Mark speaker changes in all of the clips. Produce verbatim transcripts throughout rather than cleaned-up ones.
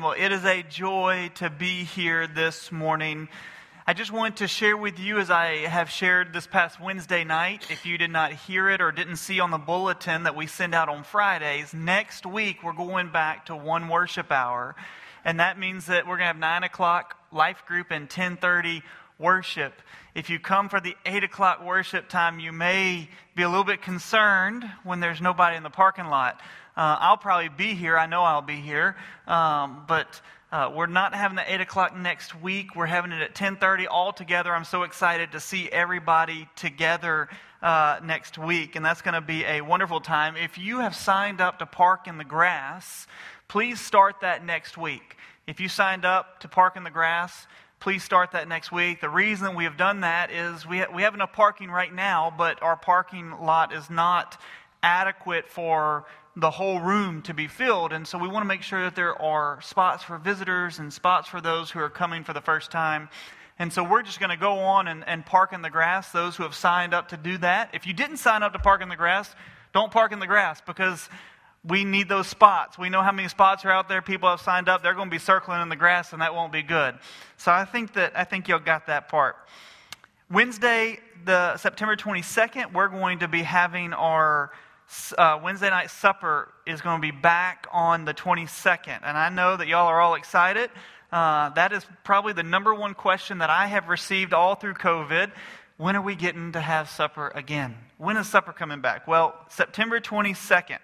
Speaker 1: Well, it is a joy to be here this morning. I just wanted to share with you, as I have shared this past Wednesday night, if you did not hear it or didn't see on the bulletin that we send out on Fridays, next week we're going back to one worship hour. And that means that we're going to have nine o'clock life group and ten thirty worship. If you come for the eight o'clock worship time, you may be a little bit concerned when there's nobody in the parking lot. Uh, I'll probably be here. I know I'll be here. Um, but uh, we're not having the eight o'clock next week. We're having it at ten thirty all together. I'm so excited to see everybody together uh, next week. And that's going to be a wonderful time. If you have signed up to park in the grass, please start that next week. If you signed up to park in the grass, please start that next week. The reason we have done that is we ha- we have enough parking right now, but our parking lot is not adequate for the whole room to be filled. And so we want to make sure that there are spots for visitors and spots for those who are coming for the first time. And so we're just going to go on and, and park in the grass, those who have signed up to do that. If you didn't sign up to park in the grass, don't park in the grass, because we need those spots. We know how many spots are out there. People have signed up. They're going to be circling in the grass, and that won't be good. So I think that I think y'all got that part. Wednesday, the September twenty-second, we're going to be having our uh, Wednesday night supper is going to be back on the twenty-second. And I know that y'all are all excited. Uh, that is probably the number one question that I have received all through COVID. When are we getting to have supper again? When is supper coming back? Well, September twenty-second.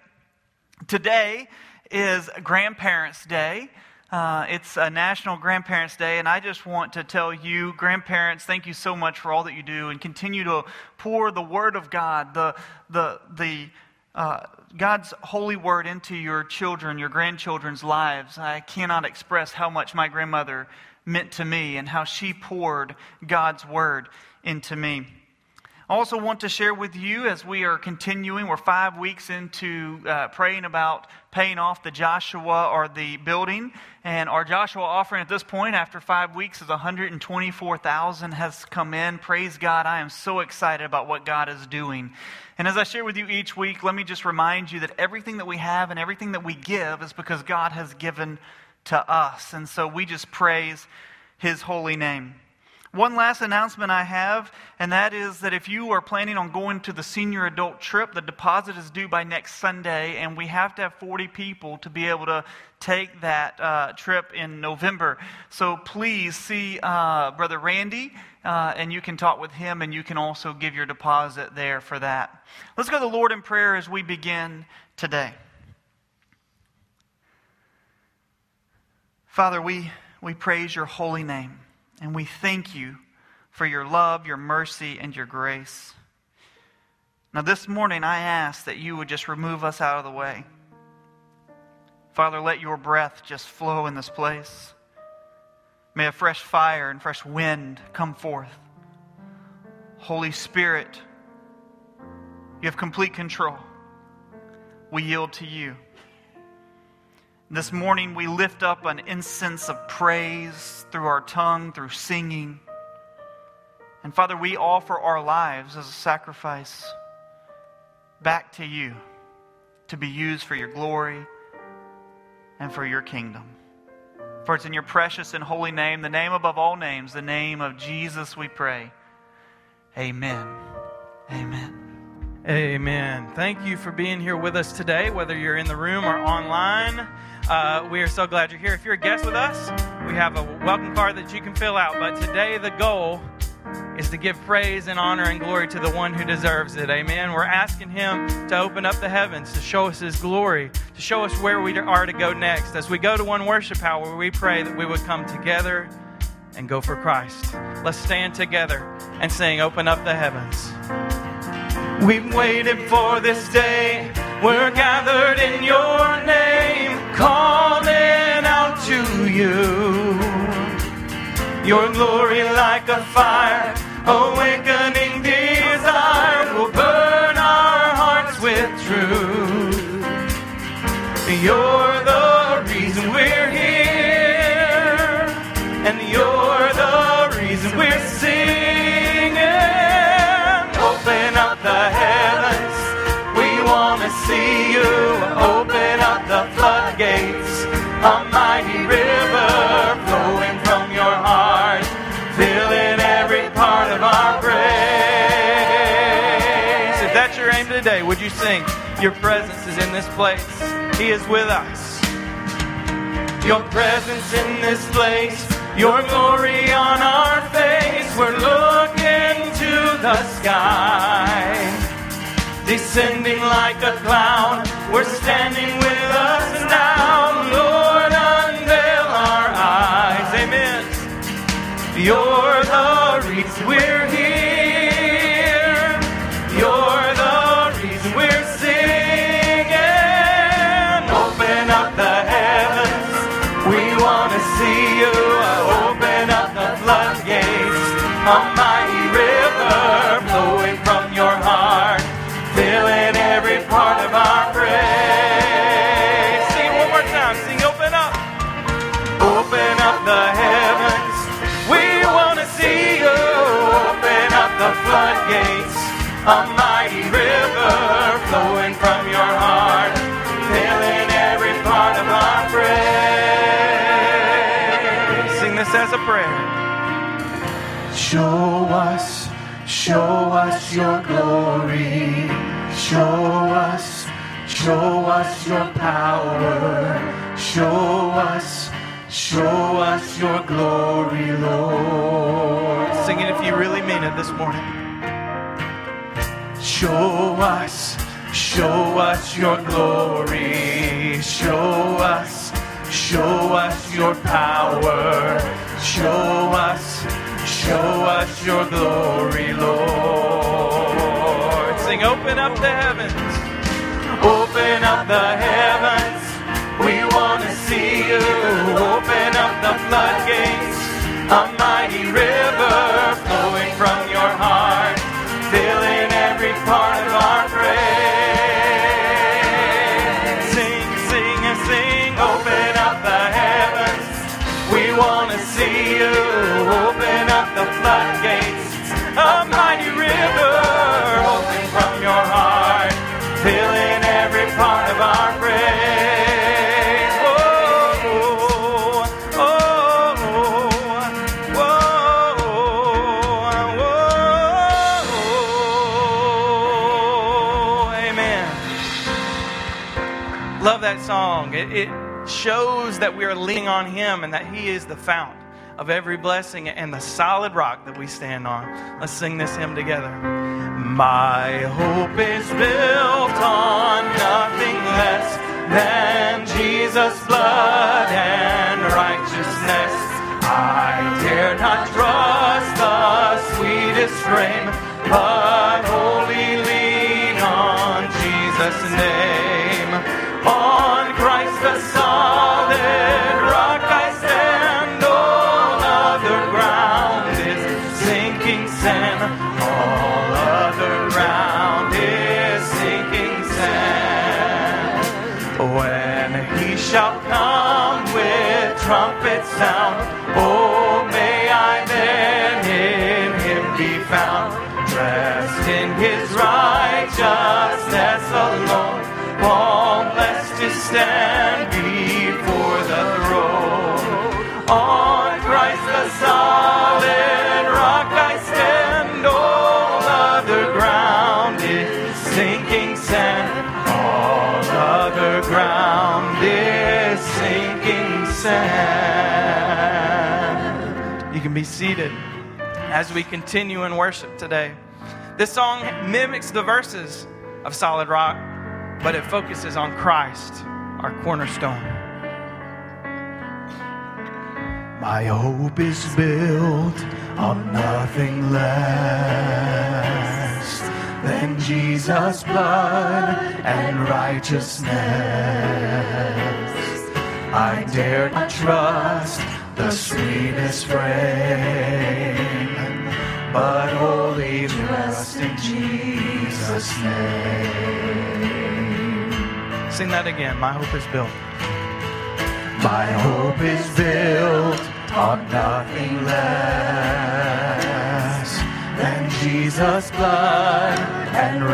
Speaker 1: Today is Grandparents' Day. Uh, it's a National Grandparents' Day, and I just want to tell you, grandparents, thank you so much for all that you do, and continue to pour the Word of God, the the the uh, God's holy Word into your children, your grandchildren's lives. I cannot express how much my grandmother meant to me and how she poured God's Word into me. I also want to share with you, as we are continuing, we're five weeks into uh, praying about paying off the Joshua or the building. And our Joshua offering at this point, after five weeks, is one hundred twenty-four thousand dollars has come in. Praise God. I am so excited about what God is doing. And as I share with you each week, let me just remind you that everything that we have and everything that we give is because God has given to us. And so we just praise His holy name. One last announcement I have, and that is that if you are planning on going to the senior adult trip, the deposit is due by next Sunday, and we have to have forty people to be able to take that uh, trip in November. So please see uh, Brother Randy, uh, and you can talk with him, and you can also give your deposit there for that. Let's go to the Lord in prayer as we begin today. Father, we, we praise your holy name. And we thank you for your love, your mercy, and your grace. Now this morning I ask that you would just remove us out of the way. Father, let your breath just flow in this place. May a fresh fire and fresh wind come forth. Holy Spirit, you have complete control. We yield to you. This morning we lift up an incense of praise through our tongue, through singing. And Father, we offer our lives as a sacrifice back to you to be used for your glory and for your kingdom. For it's in your precious and holy name, the name above all names, the name of Jesus we pray. Amen. Amen.
Speaker 2: Amen. Thank you for being here with us today, whether you're in the room or online. Uh, we are so glad you're here. If you're a guest with us, we have a welcome card that you can fill out. But today the goal is to give praise and honor and glory to the one who deserves it. Amen. We're asking Him to open up the heavens, to show us His glory, to show us where we are to go next. As we go to one worship hour, we pray that we would come together and go for Christ. Let's stand together and sing, "Open Up the Heavens." We've waited for this day. We're gathered in your name, calling out to you. Your glory like a fire, awakening desire, will burn our hearts with truth. You're the reason we're here, and you're the reason we're singing. Open up the heavens, we want to see you. Open up the floodgates, a mighty river Your presence is in this place. He is with us. Your presence in this place. Your glory on our face. We're looking to the sky. Descending like a cloud. We're standing with us now. Lord, unveil our eyes. Amen. You're the reason we're here. You're the reason we're singing. Open up the heavens. We want to see you. Open up the floodgates. A mighty river flowing from your heart, filling every part of our praise. Sing it one more time. Sing, open up. Open up the heavens. We want to see you. Open up the floodgates. A mighty river flowing from your heart, filling every part of our praise. Sing this as a prayer.
Speaker 3: Show us, show us your glory. Show us, show us your power. Show us, show us your glory, Lord.
Speaker 2: Sing it if you really mean it this morning.
Speaker 3: Show us, show us your glory. Show us, show us your power. Show us, show us your glory, Lord.
Speaker 2: Sing, open up the heavens.
Speaker 3: Open up the heavens. We want to see you. Open up the floodgates. A mighty river flowing from your heart, filling every part of our praise.
Speaker 2: Sing, sing, and sing.
Speaker 3: Open up the heavens. We want to see you. Open up the floodgates. A mighty river flowing from your heart, filling every part of our praise.
Speaker 2: Whoa, oh, whoa, whoa, amen. Love that song. It, it shows that we are leaning on Him and that He is the fount of every blessing and the solid rock that we stand on. Let's sing this hymn together. My hope is built on nothing less than Jesus' blood and righteousness. I dare not trust the sweetest frame, but wholly lean on Jesus' name. On Christ the solid rock I stand. All other ground is sinking sand. All other ground is sinking sand. When He shall come with trumpet sound, oh, may I then in Him be found, dressed in His righteousness alone, faultless to stand before the throne. On Christ the solid rock I stand. All other ground is sinking sand. All other ground is sinking sand. You can be seated as we continue in worship today. This song mimics the verses of Solid Rock, but it focuses on Christ, our cornerstone.
Speaker 3: My hope is built on nothing less than Jesus' blood and righteousness. I dare not trust the sweetest frame, but wholly trust in Jesus' name.
Speaker 2: Sing that again. My hope is built.
Speaker 3: My hope is built on nothing less than Jesus' blood and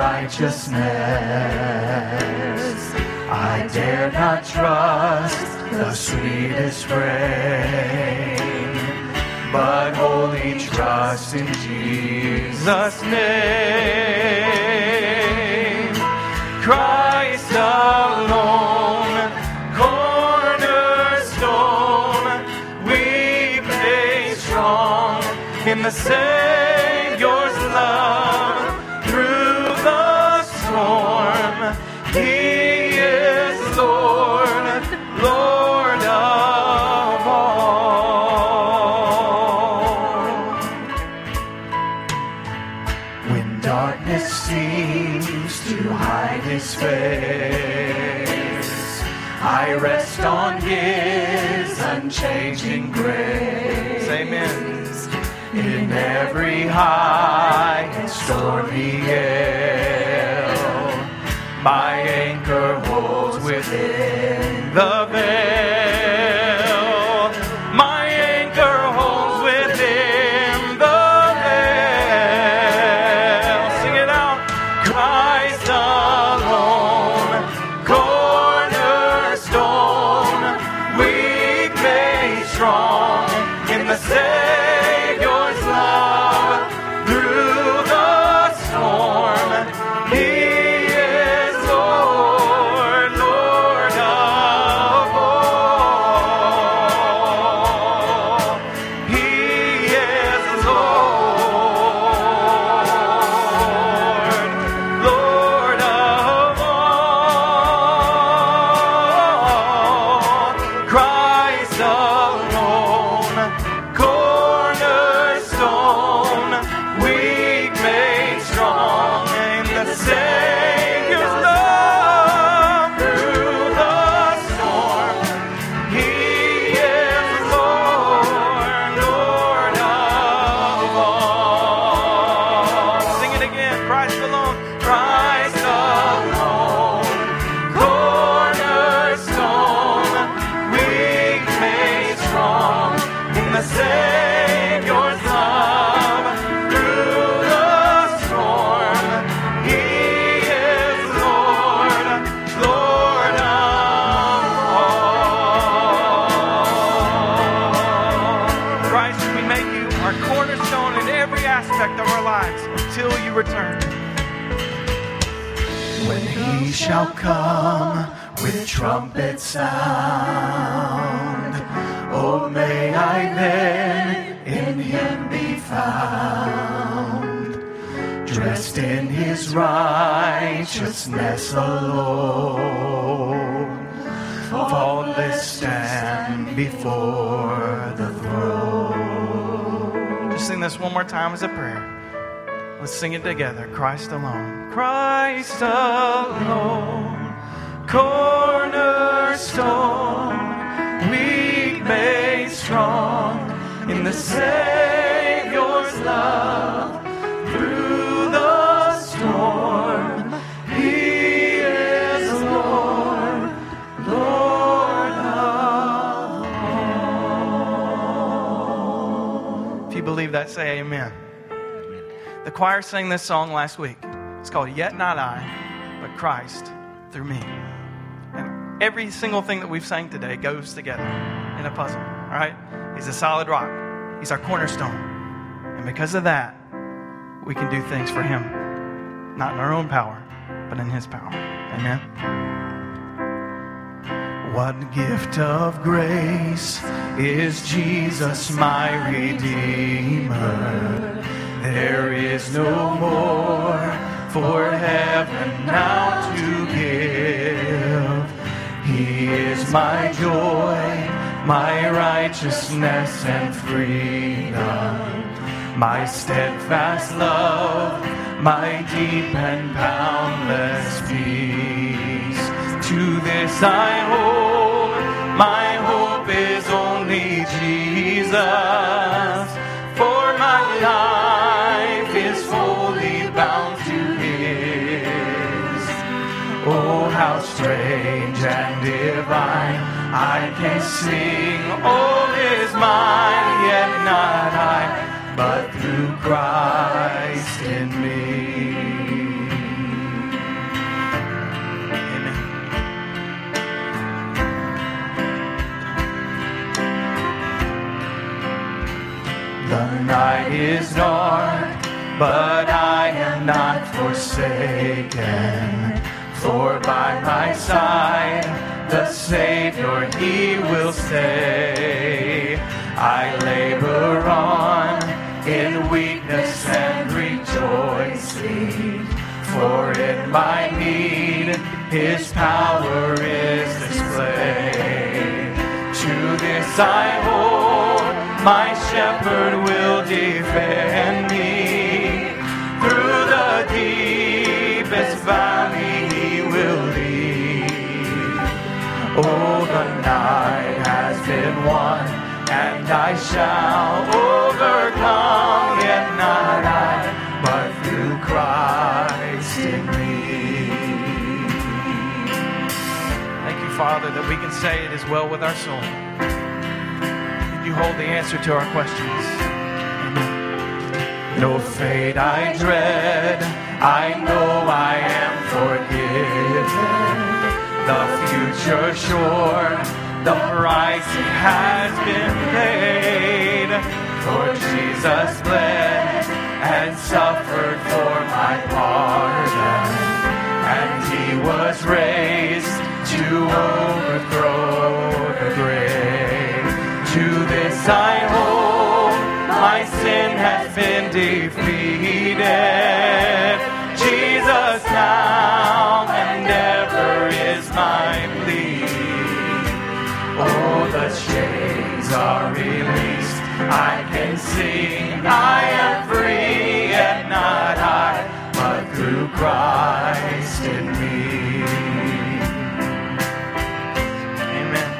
Speaker 3: righteousness. I dare not trust the sweetest frame, but wholly trust in Jesus' name. Cry in the Savior's love through the storm. He is Lord, Lord of all. When darkness seems to hide His face, I rest on His unchanging grace.
Speaker 2: Amen.
Speaker 3: In every high and stormy gale, my anchor holds within the veil. My anchor holds within the veil. Sing it out. Christ alone, cornerstone, weak made strong in the Savior's love through the storm. He is Lord, Lord of all. He is Lord, Lord of all. Christ alone, cornerstone, weak made strong in the Savior's love through the storm. He is Lord, Lord of all. Sing it again. Christ alone, Christ alone, cornerstone, weak made strong in the Savior's love through the storm. He is Lord, Lord of all.
Speaker 2: Christ, we make you our cornerstone in every aspect of our lives until you return.
Speaker 3: When He shall come with trumpet sound, oh, may I then in Him be found, dressed in His righteousness alone, faultless stand before the throne.
Speaker 2: Just sing this one more time as a prayer. Let's sing it together. Christ alone. Christ alone,
Speaker 3: cornerstone, weak made strong in the Savior's love through the storm. He is Lord, Lord of all.
Speaker 2: if you believe that, say amen. The choir sang this song last week. It's called Yet Not I, but Christ Through Me. And every single thing that we've sang today goes together in a puzzle, all right? He's a solid rock. He's our cornerstone. And because of that, we can do things for Him. Not in our own power, but in His power. Amen.
Speaker 3: What gift of grace is Jesus my Redeemer? There is no more for heaven now to give. He is my joy, my righteousness and freedom, my steadfast love, my deep and boundless peace. To this I hold, my hope is only Jesus, for my life is wholly bound to His. Oh, how strange and divine, I can sing, all is mine, yet not I, but through Christ in me. The night is dark, but I am not forsaken. For by my side, the Savior, He will stay. I labor on in His power is displayed. To this I hold, my shepherd will defend me. Through the deepest valley he will lead. Oh, the night has been won, and I shall overcome, yet not I, but through Christ in me.
Speaker 2: Thank you, Father, that we can say it is well with our soul. You hold the answer to our questions. Amen.
Speaker 3: No fate I dread, I know I am forgiven. The future sure, the price has been paid. For Jesus bled and suffered for my pardon, and he was raised to overthrow the grave. To this I hold, my sin has been defeated. Jesus now and ever is my plea. Oh, the chains are released, I can sing, I am free, yet not I, but through Christ in me.
Speaker 2: Amen.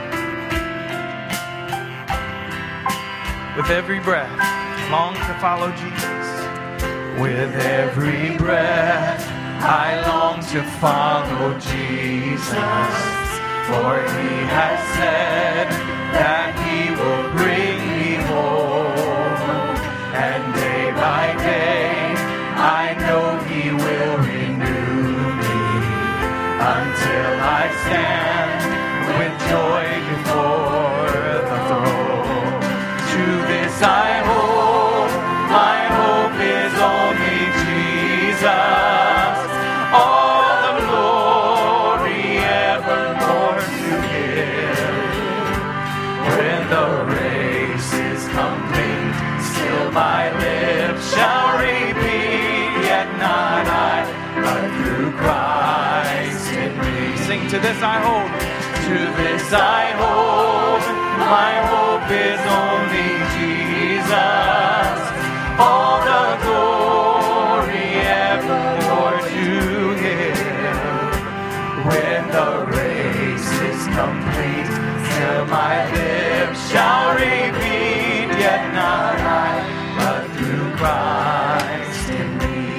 Speaker 2: With every breath, long to follow Jesus.
Speaker 3: With every breath, I long to follow Jesus, for he has said that he will bring me home, and day by day, I know he will renew me, until I stand with joy before the throne. To this I hold, my hope is only Jesus. All the glory evermore to give. When the race is complete, still my lips shall repeat, yet not I, but through Christ in me.
Speaker 2: Sing, to this I hold.
Speaker 3: To this I hold, my hope is only Jesus. All the glory evermore to him. When the race is complete, till my lips shall repeat, yet not I, but through Christ in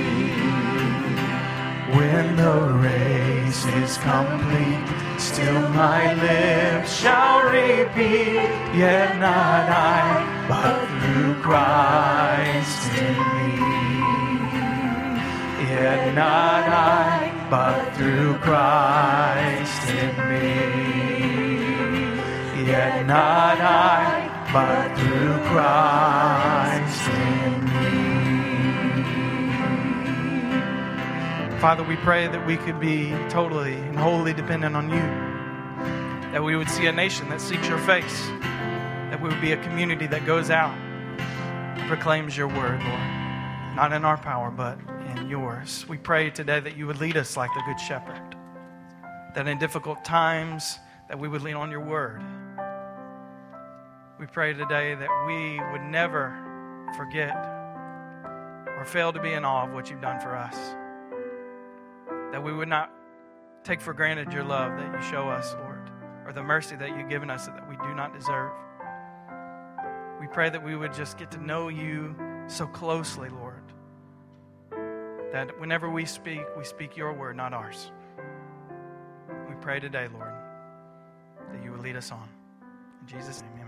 Speaker 3: me. When the race is complete, still my lips shall repeat, yet not I, but through Christ in me. Yet not I, but through Christ in me. Yet not I, but through Christ in me.
Speaker 2: Father, we pray that we could be totally and wholly dependent on you. That we would see a nation that seeks your face. That we would be a community that goes out and proclaims your word, Lord. Not in our power, but in yours. We pray today that you would lead us like the Good Shepherd. That in difficult times, that we would lean on your word. We pray today that we would never forget or fail to be in awe of what you've done for us. That we would not take for granted your love that you show us, Lord, or the mercy that you've given us that we do not deserve. We pray that we would just get to know you so closely, Lord, that whenever we speak, we speak your word, not ours. We pray today, Lord, that you would lead us on. In Jesus' name, amen.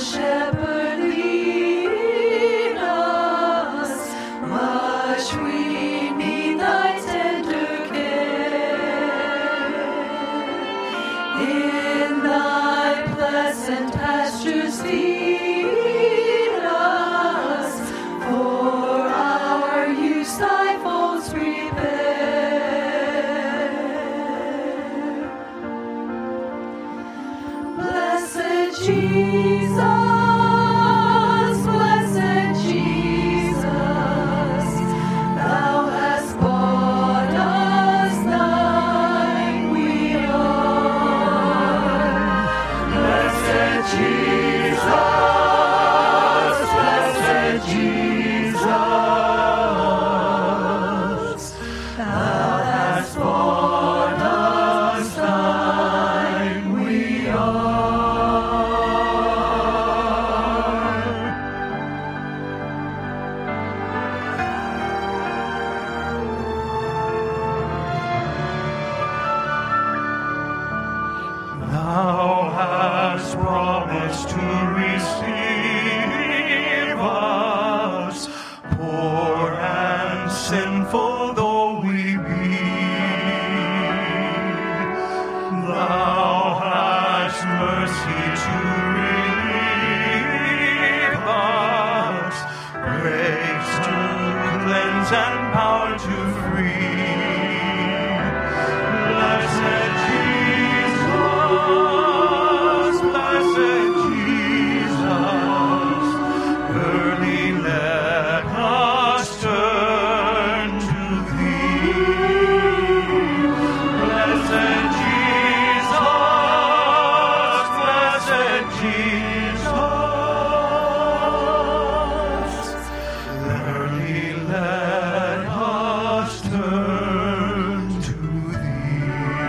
Speaker 4: shepherd lead us, much we need thy tender care. In thy pleasant pastures feed us, for our use thy folds prepare. Blessed Jesus, blessed Jesus, thou hast bought us, thine we are. Blessed Jesus, blessed Jesus, thou hast bought us, thine we are.
Speaker 3: Thou hast promised to receive us, poor and sinful though we be. Thou hast mercy to relieve us, grace to cleanse and power to free. Blessed Jesus, blessed Jesus, early let us turn to thee. Blessed Jesus, blessed Jesus, early let us turn to thee.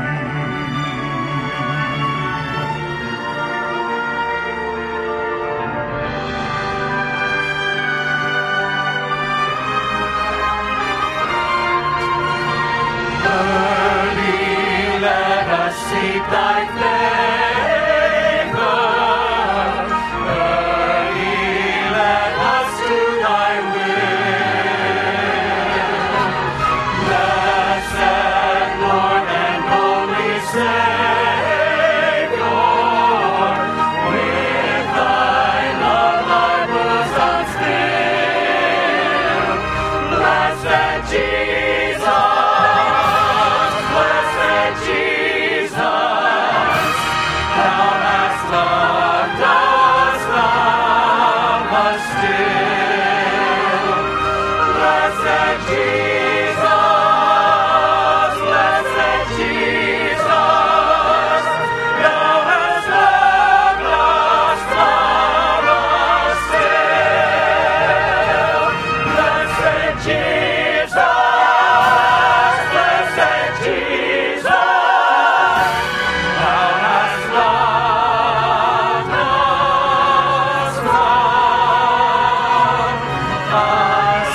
Speaker 3: Early let us seek thy favor. Early let us do thy will. Blessed Lord and only Savior, with thy love thy bosom fill. Blessed Jesus, blessed Jesus, thou hast loved us, love us still. Blessed Jesus, blessed Jesus, thou hast loved us, love us still. Blessed Jesus, blessed Jesus, thou hast loved us, love us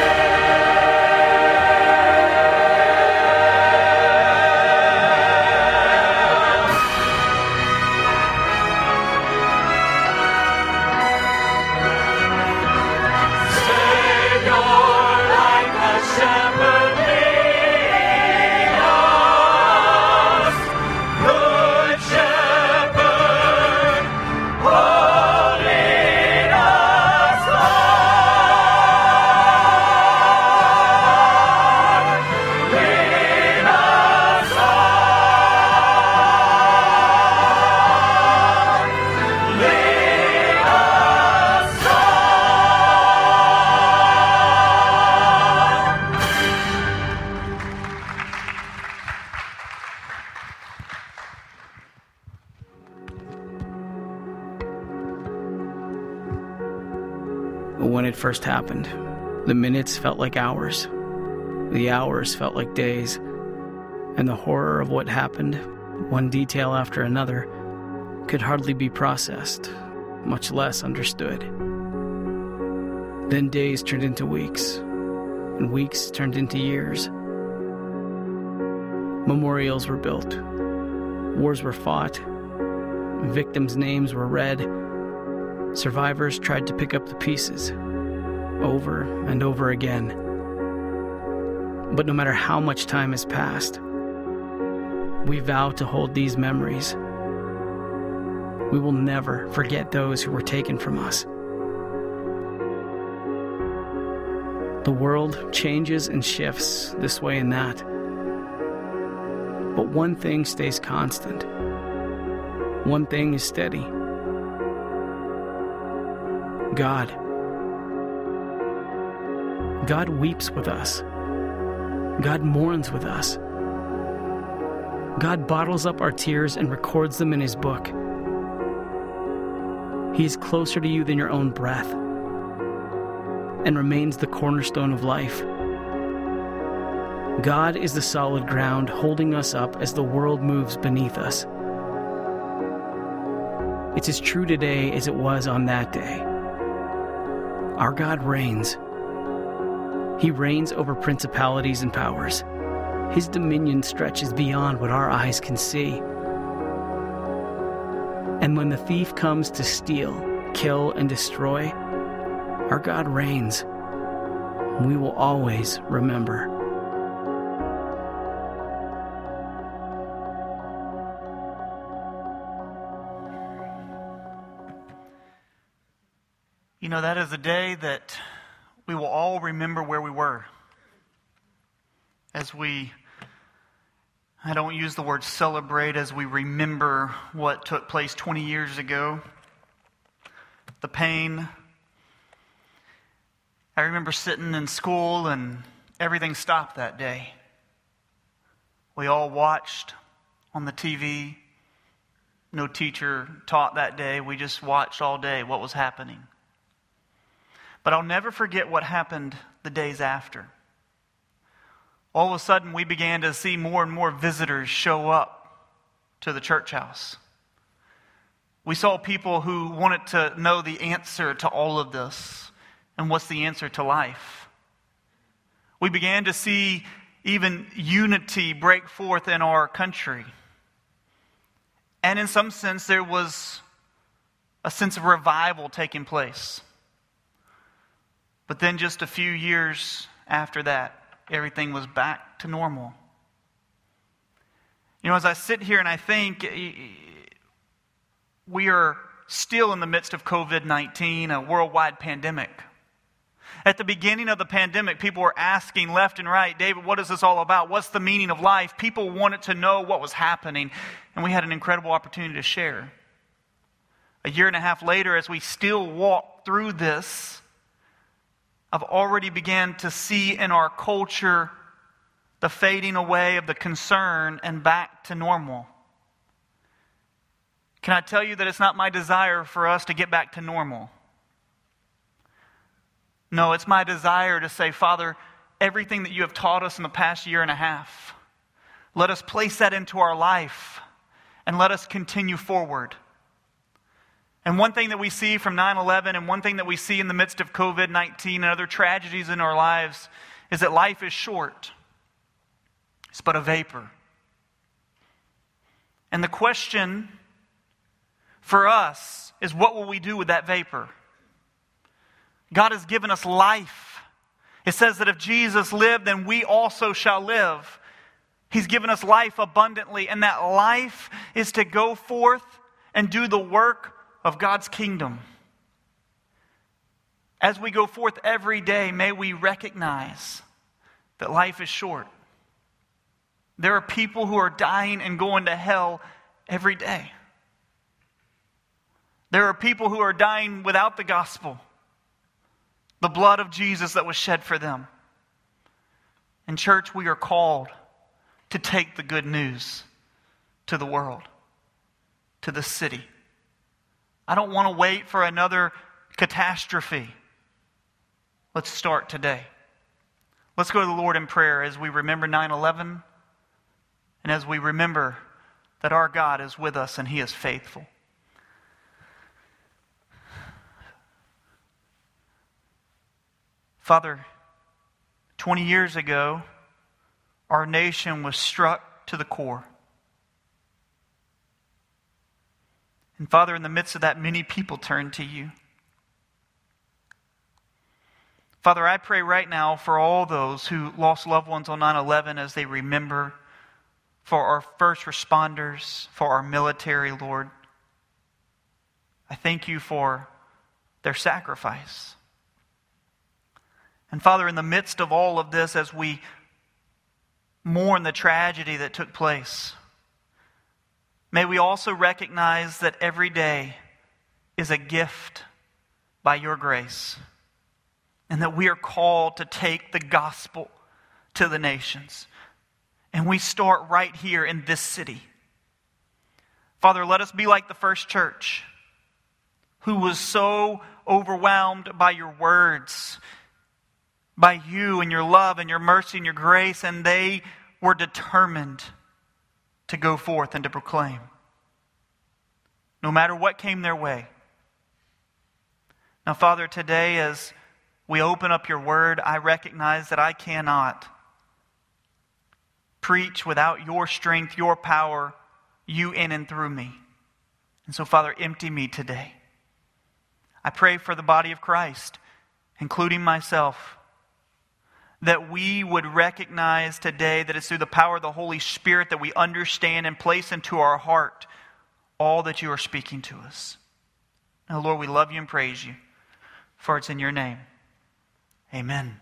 Speaker 3: Savior, like a shepherd lead us, good shepherd, oh, lead us on, lead us on, lead us on.
Speaker 5: When it first happened, the minutes felt like hours, the hours felt like days, and the horror of what happened, one detail after another, could hardly be processed, much less understood. Then days turned into weeks, and weeks turned into years. Memorials were built, wars were fought, victims' names were read, Survivors tried to pick up the pieces, over and over again. But no matter how much time has passed, we vow to hold these memories. We will never forget those who were taken from us. The world changes and shifts this way and that. But one thing stays constant. One thing is steady. God. God weeps with us. God mourns with us. God bottles up our tears and records them in His book. He is closer to you than your own breath, and remains the cornerstone of life. God is the solid ground holding us up as the world moves beneath us. It's as true today as it was on that day. Our God reigns. He reigns over principalities and powers. His dominion stretches beyond what our eyes can see. And when the thief comes to steal, kill, and destroy, our God reigns. We will always remember.
Speaker 1: You know, that is a day that we will all remember where we were. As we, I don't use the word celebrate, as we remember what took place twenty years ago. The pain. I remember sitting in school and everything stopped that day. We all watched on the T V. No teacher taught that day. We just watched all day what was happening. But I'll never forget what happened the days after. All of a sudden, we began to see more and more visitors show up to the church house. We saw people who wanted to know the answer to all of this. And what's the answer to life? We began to see even unity break forth in our country. And in some sense, there was a sense of revival taking place. But then just a few years after that, everything was back to normal. You know, as I sit here and I think, we are still in the midst of covid nineteen, a worldwide pandemic. At the beginning of the pandemic, people were asking left and right, David, what is this all about? What's the meaning of life? People wanted to know what was happening, and we had an incredible opportunity to share. A year and a half later, as we still walk through this, I've already began to see in our culture the fading away of the concern and back to normal. Can I tell you that it's not my desire for us to get back to normal? No, it's my desire to say, Father, everything that you have taught us in the past year and a half, let us place that into our life and let us continue forward. And one thing that we see from nine eleven and one thing that we see in the midst of covid nineteen and other tragedies in our lives is that life is short. It's but a vapor. And the question for us is, what will we do with that vapor? God has given us life. It says that if Jesus lived, then we also shall live. He's given us life abundantly, and that life is to go forth and do the work of God's kingdom. As we go forth every day, may we recognize that life is short. There are people who are dying and going to hell every day. There are people who are dying without the gospel, the blood of Jesus that was shed for them. In church, we are called to take the good news to the world, to the city. I don't want to wait for another catastrophe. Let's start today. Let's go to the Lord in prayer as we remember nine eleven and as we remember that our God is with us and He is faithful. Father, twenty years ago, our nation was struck to the core. And Father, in the midst of that, many people turned to you. Father, I pray right now for all those who lost loved ones on nine eleven as they remember, for our first responders, for our military, Lord. I thank you for their sacrifice. And Father, in the midst of all of this, as we mourn the tragedy that took place, may we also recognize that every day is a gift by your grace, and that we are called to take the gospel to the nations. And we start right here in this city. Father, let us be like the first church, who was so overwhelmed by your words, by you and your love and your mercy and your grace, and they were determined to go forth and to proclaim, no matter what came their way. Now, Father, today as we open up your word, I recognize that I cannot preach without your strength, your power, you in and through me. And so, Father, empty me today. I pray for the body of Christ, including myself, that we would recognize today that it's through the power of the Holy Spirit that we understand and place into our heart all that you are speaking to us. Now, Lord, we love you and praise you, for it's in your name. Amen.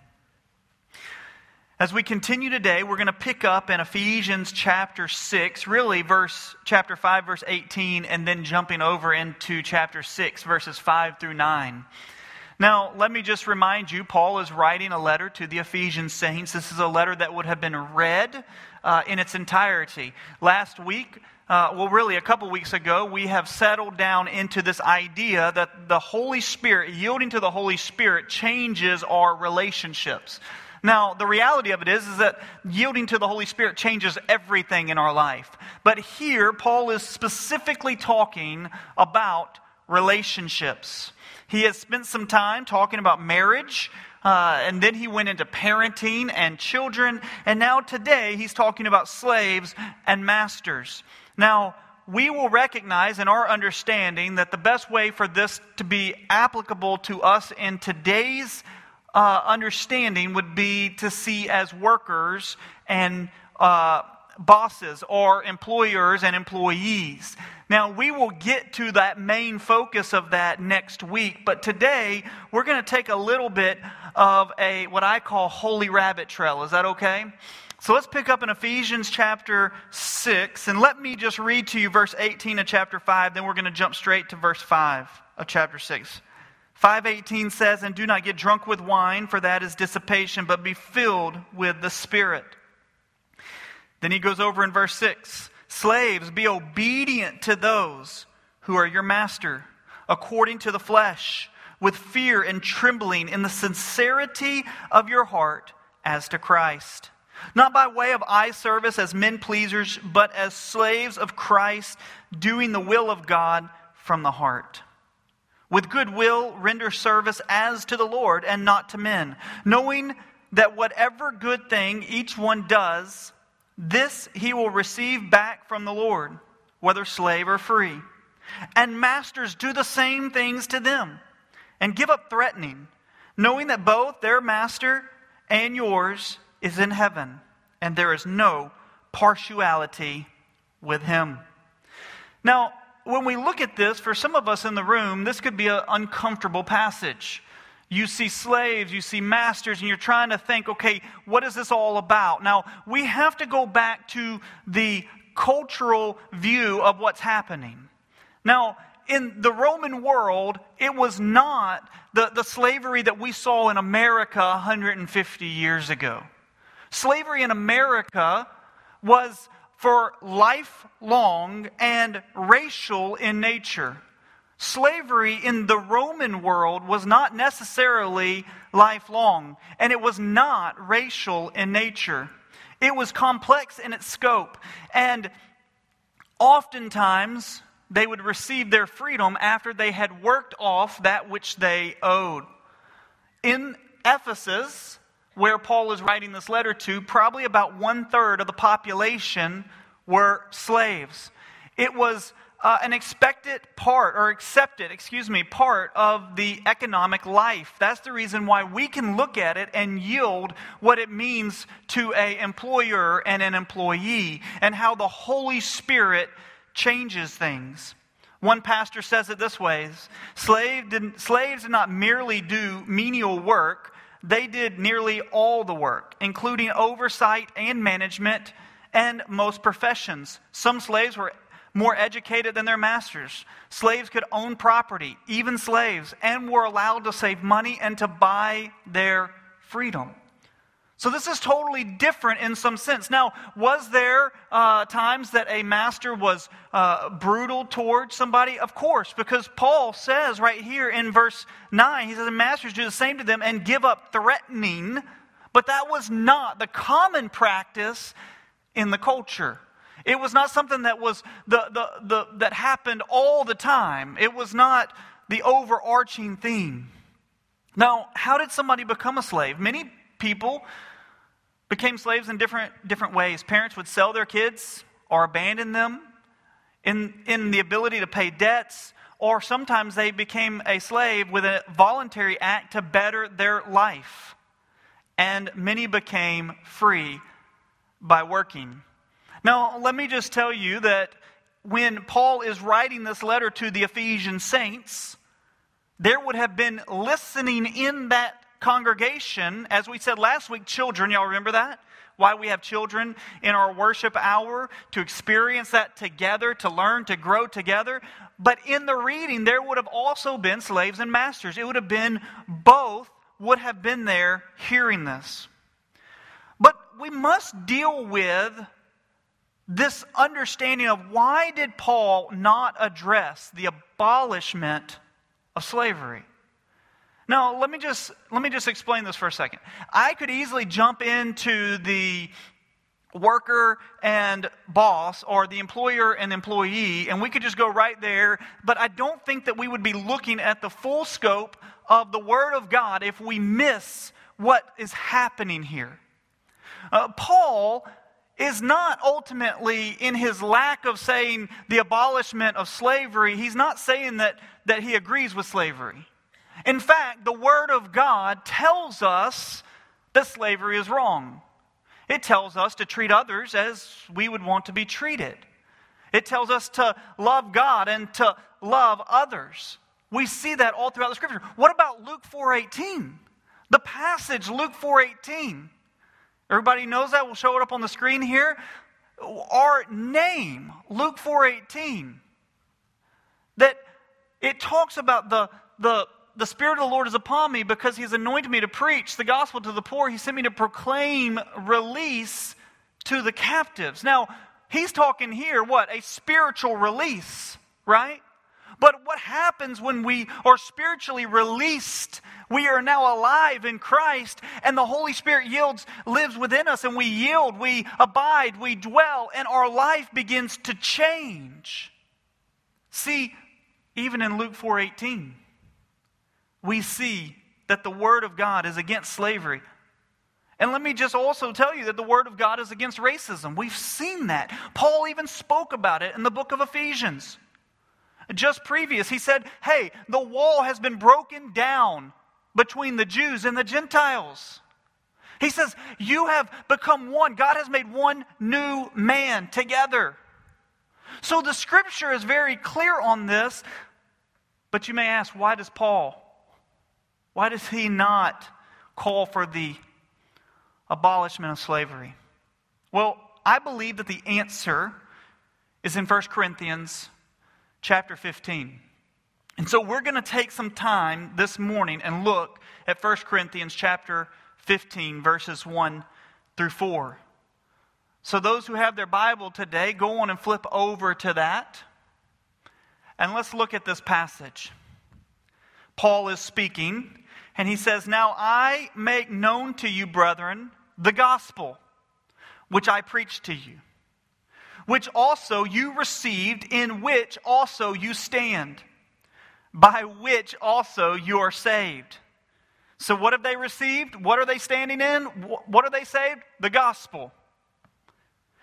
Speaker 1: As we continue today, we're going to pick up in Ephesians chapter six, really verse chapter five, verse eighteen, and then jumping over into chapter six, verses five through nine. Now, let me just remind you, Paul is writing a letter to the Ephesian saints. This is a letter that would have been read uh, in its entirety. Last week, uh, well, really a couple weeks ago, we have settled down into this idea that the Holy Spirit, yielding to the Holy Spirit, changes our relationships. Now, the reality of it is, is that yielding to the Holy Spirit changes everything in our life. But here, Paul is specifically talking about relationships. He has spent some time talking about marriage, uh, and then he went into parenting and children, and now today he's talking about slaves and masters. Now, we will recognize in our understanding that the best way for this to be applicable to us in today's Uh, understanding would be to see as workers and uh, bosses, or employers and employees. Now, we will get to that main focus of that next week, but today we're going to take a little bit of a what I call holy rabbit trail. Is that okay? So let's pick up in Ephesians chapter six, and let me just read to you verse eighteen of chapter five, then we're going to jump straight to verse five of chapter six. five eighteen says, "And do not get drunk with wine, for that is dissipation, but be filled with the Spirit." Then he goes over in verse six, "Slaves, be obedient to those who are your master, according to the flesh, with fear and trembling, in the sincerity of your heart, as to Christ. Not by way of eye service as men pleasers, but as slaves of Christ, doing the will of God from the heart. With good will, render service as to the Lord and not to men, knowing that whatever good thing each one does, this he will receive back from the Lord, whether slave or free. And masters, do the same things to them, and give up threatening, knowing that both their master and yours is in heaven, and there is no partiality with him." Now, when we look at this, for some of us in the room, this could be an uncomfortable passage. You see slaves, you see masters, and you're trying to think, okay, what is this all about? Now, we have to go back to the cultural view of what's happening. Now, in the Roman world, it was not the, the slavery that we saw in America one hundred fifty years ago. Slavery in America was for lifelong and racial in nature. Slavery in the Roman world was not necessarily lifelong, and it was not racial in nature. It was complex in its scope, and oftentimes they would receive their freedom after they had worked off that which they owed. In Ephesus, where Paul is writing this letter to, probably about one-third of the population were slaves. It was uh, an expected part, or accepted, excuse me, part of the economic life. That's the reason why we can look at it and yield what it means to an employer and an employee, and how the Holy Spirit changes things. One pastor says it this way: Slave did, slaves did not merely do menial work, they did nearly all the work, including oversight and management and most professions. Some slaves were more educated than their masters. Slaves could own property, even slaves, and were allowed to save money and to buy their freedom. So this is totally different in some sense. Now, was there uh, times that a master was uh, brutal towards somebody? Of course, because Paul says right here in verse nine, he says, masters do the same to them and give up threatening. But that was not the common practice in the culture. It was not something that was the, the, the that happened all the time. It was not the overarching theme. Now, how did somebody become a slave? Many people became slaves in different different ways. Parents would sell their kids or abandon them in, in the ability to pay debts, or sometimes they became a slave with a voluntary act to better their life. And many became free by working. Now, let me just tell you that when Paul is writing this letter to the Ephesian saints, there would have been listening in that congregation, as we said last week, children. Y'all remember that? Why we have children in our worship hour, to experience that together, to learn, to grow together. But in the reading, there would have also been slaves and masters. It would have been both would have been there hearing this. But we must deal with this understanding of why did Paul not address the abolishment of slavery? Now, let me just let me just explain this for a second. I could easily jump into the worker and boss, or the employer and employee, and we could just go right there, but I don't think that we would be looking at the full scope of the Word of God if we miss what is happening here. Uh, Paul is not ultimately, in his lack of saying the abolishment of slavery, he's not saying that, that he agrees with slavery. In fact, the Word of God tells us that slavery is wrong. It tells us to treat others as we would want to be treated. It tells us to love God and to love others. We see that all throughout the Scripture. What about Luke four eighteen? The passage, Luke four eighteen. Everybody knows that? We'll show it up on the screen here. Our name, Luke four eighteen. That it talks about the, the, the Spirit of the Lord is upon me because He has anointed me to preach the gospel to the poor. He sent me to proclaim release to the captives. Now, he's talking here, what? A spiritual release, right? But what happens when we are spiritually released? We are now alive in Christ, and the Holy Spirit yields, lives within us, and we yield, we abide, we dwell, and our life begins to change. See, even in Luke four eighteen, we see that the Word of God is against slavery. And let me just also tell you that the Word of God is against racism. We've seen that. Paul even spoke about it in the book of Ephesians. Just previous, he said, hey, the wall has been broken down between the Jews and the Gentiles. He says, you have become one. God has made one new man together. So the Scripture is very clear on this. But you may ask, why does Paul, why does he not call for the abolishment of slavery? Well, I believe that the answer is in First Corinthians chapter fifteen. And so we're going to take some time this morning and look at First Corinthians chapter fifteen, verses one through four. So those who have their Bible today, go on and flip over to that. And let's look at this passage. Paul is speaking, and he says, now I make known to you, brethren, the gospel, which I preached to you, which also you received, in which also you stand, by which also you are saved. So what have they received? What are they standing in? What are they saved? The gospel.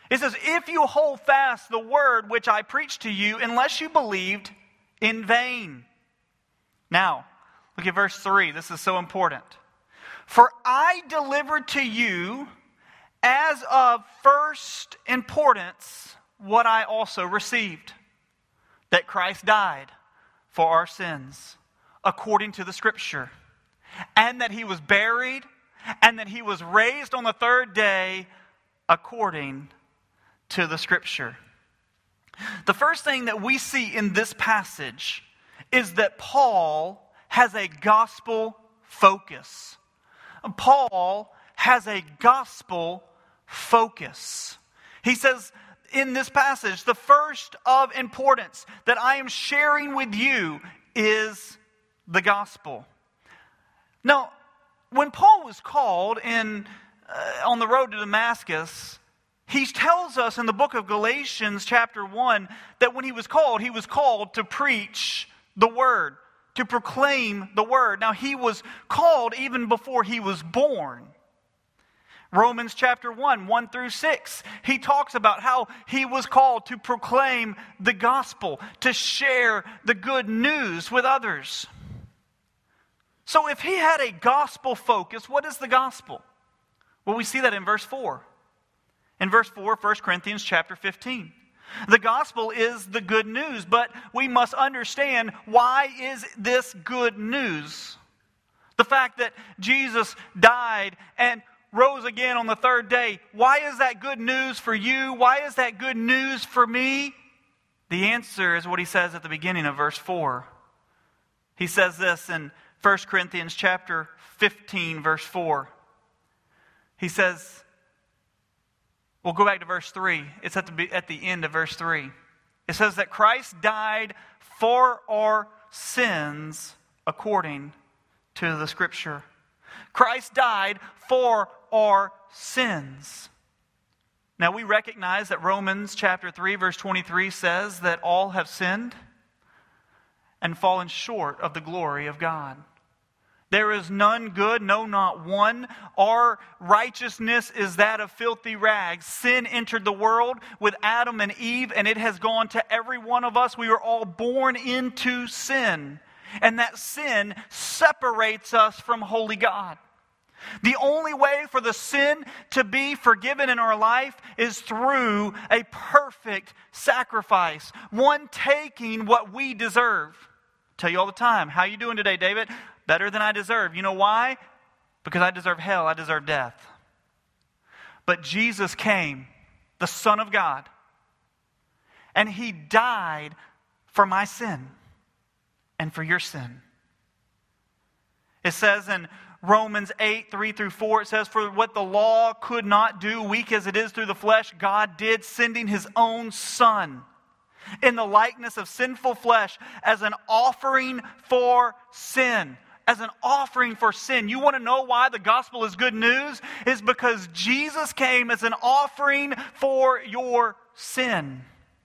Speaker 1: It says, if you hold fast the word which I preached to you, unless you believed in vain. Now, look at verse three. This is so important. For I delivered to you as of first importance what I also received, that Christ died for our sins, according to the Scripture, and that he was buried, and that he was raised on the third day, according to the Scripture. The first thing that we see in this passage is that Paul has a gospel focus. Paul has a gospel focus. He says in this passage, the first of importance that I am sharing with you is the gospel. Now, when Paul was called in uh, on the road to Damascus, he tells us in the book of Galatians chapter one that when he was called, he was called to preach the word, to proclaim the word. Now, he was called even before he was born. Romans chapter one, one through six, he talks about how he was called to proclaim the gospel, to share the good news with others. So if he had a gospel focus, what is the gospel? Well, we see that in verse four. In verse four, First Corinthians chapter fifteen. The gospel is the good news, but we must understand, why is this good news? The fact that Jesus died and rose again on the third day, why is that good news for you? Why is that good news for me? The answer is what he says at the beginning of verse four. He says this in First Corinthians chapter fifteen, verse four. He says, we'll go back to verse three. It's at the, at the end of verse three. It says that Christ died for our sins according to the Scripture. Christ died for our sins. Now we recognize that Romans chapter three, verse twenty-three says that all have sinned and fallen short of the glory of God. There is none good, no, not one. Our righteousness is that of filthy rags. Sin entered the world with Adam and Eve, and it has gone to every one of us. We were all born into sin, and that sin separates us from holy God. The only way for the sin to be forgiven in our life is through a perfect sacrifice, one taking what we deserve. I tell you all the time, how you doing today, David? Better than I deserve. You know why? Because I deserve hell. I deserve death. But Jesus came, the Son of God, and He died for my sin and for your sin. It says in Romans eight, three through four, it says, for what the law could not do, weak as it is through the flesh, God did, sending His own Son in the likeness of sinful flesh as an offering for sin. As an offering for sin. You want to know why the gospel is good news? It's because Jesus came as an offering for your sin.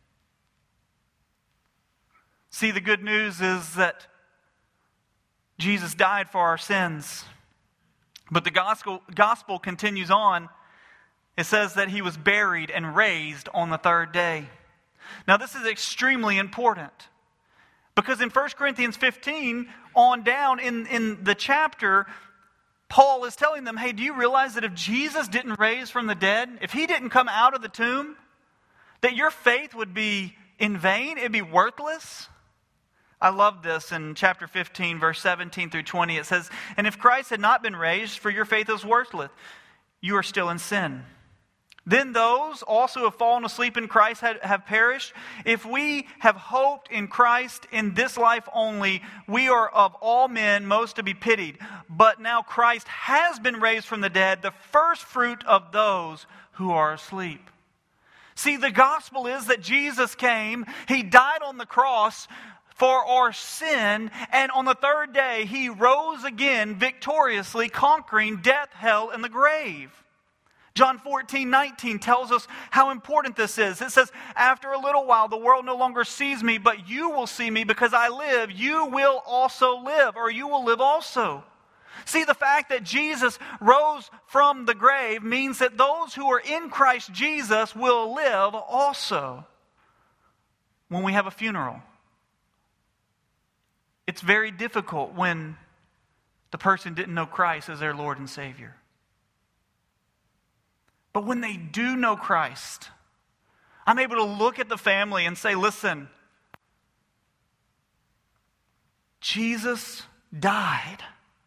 Speaker 1: See, the good news is that Jesus died for our sins. But the gospel, gospel continues on. It says that He was buried and raised on the third day. Now this is extremely important. Because in First Corinthians fifteen, on down in, in the chapter, Paul is telling them, hey, do you realize that if Jesus didn't raise from the dead, if He didn't come out of the tomb, that your faith would be in vain, it'd be worthless? I love this in chapter fifteen, verse seventeen through twenty. It says, and if Christ had not been raised, for your faith is worthless, you are still in sin. Then those also who have fallen asleep in Christ have perished. If we have hoped in Christ in this life only, we are of all men most to be pitied. But now Christ has been raised from the dead, the first fruit of those who are asleep. See, the gospel is that Jesus came, He died on the cross for our sin, and on the third day He rose again victoriously, conquering death, hell, and the grave. John fourteen, nineteen tells us how important this is. It says, after a little while, the world no longer sees me, but you will see me because I live. You will also live, or you will live also. See, the fact that Jesus rose from the grave means that those who are in Christ Jesus will live also when we have a funeral. It's very difficult when the person didn't know Christ as their Lord and Savior. But when they do know Christ, I'm able to look at the family and say, listen, Jesus died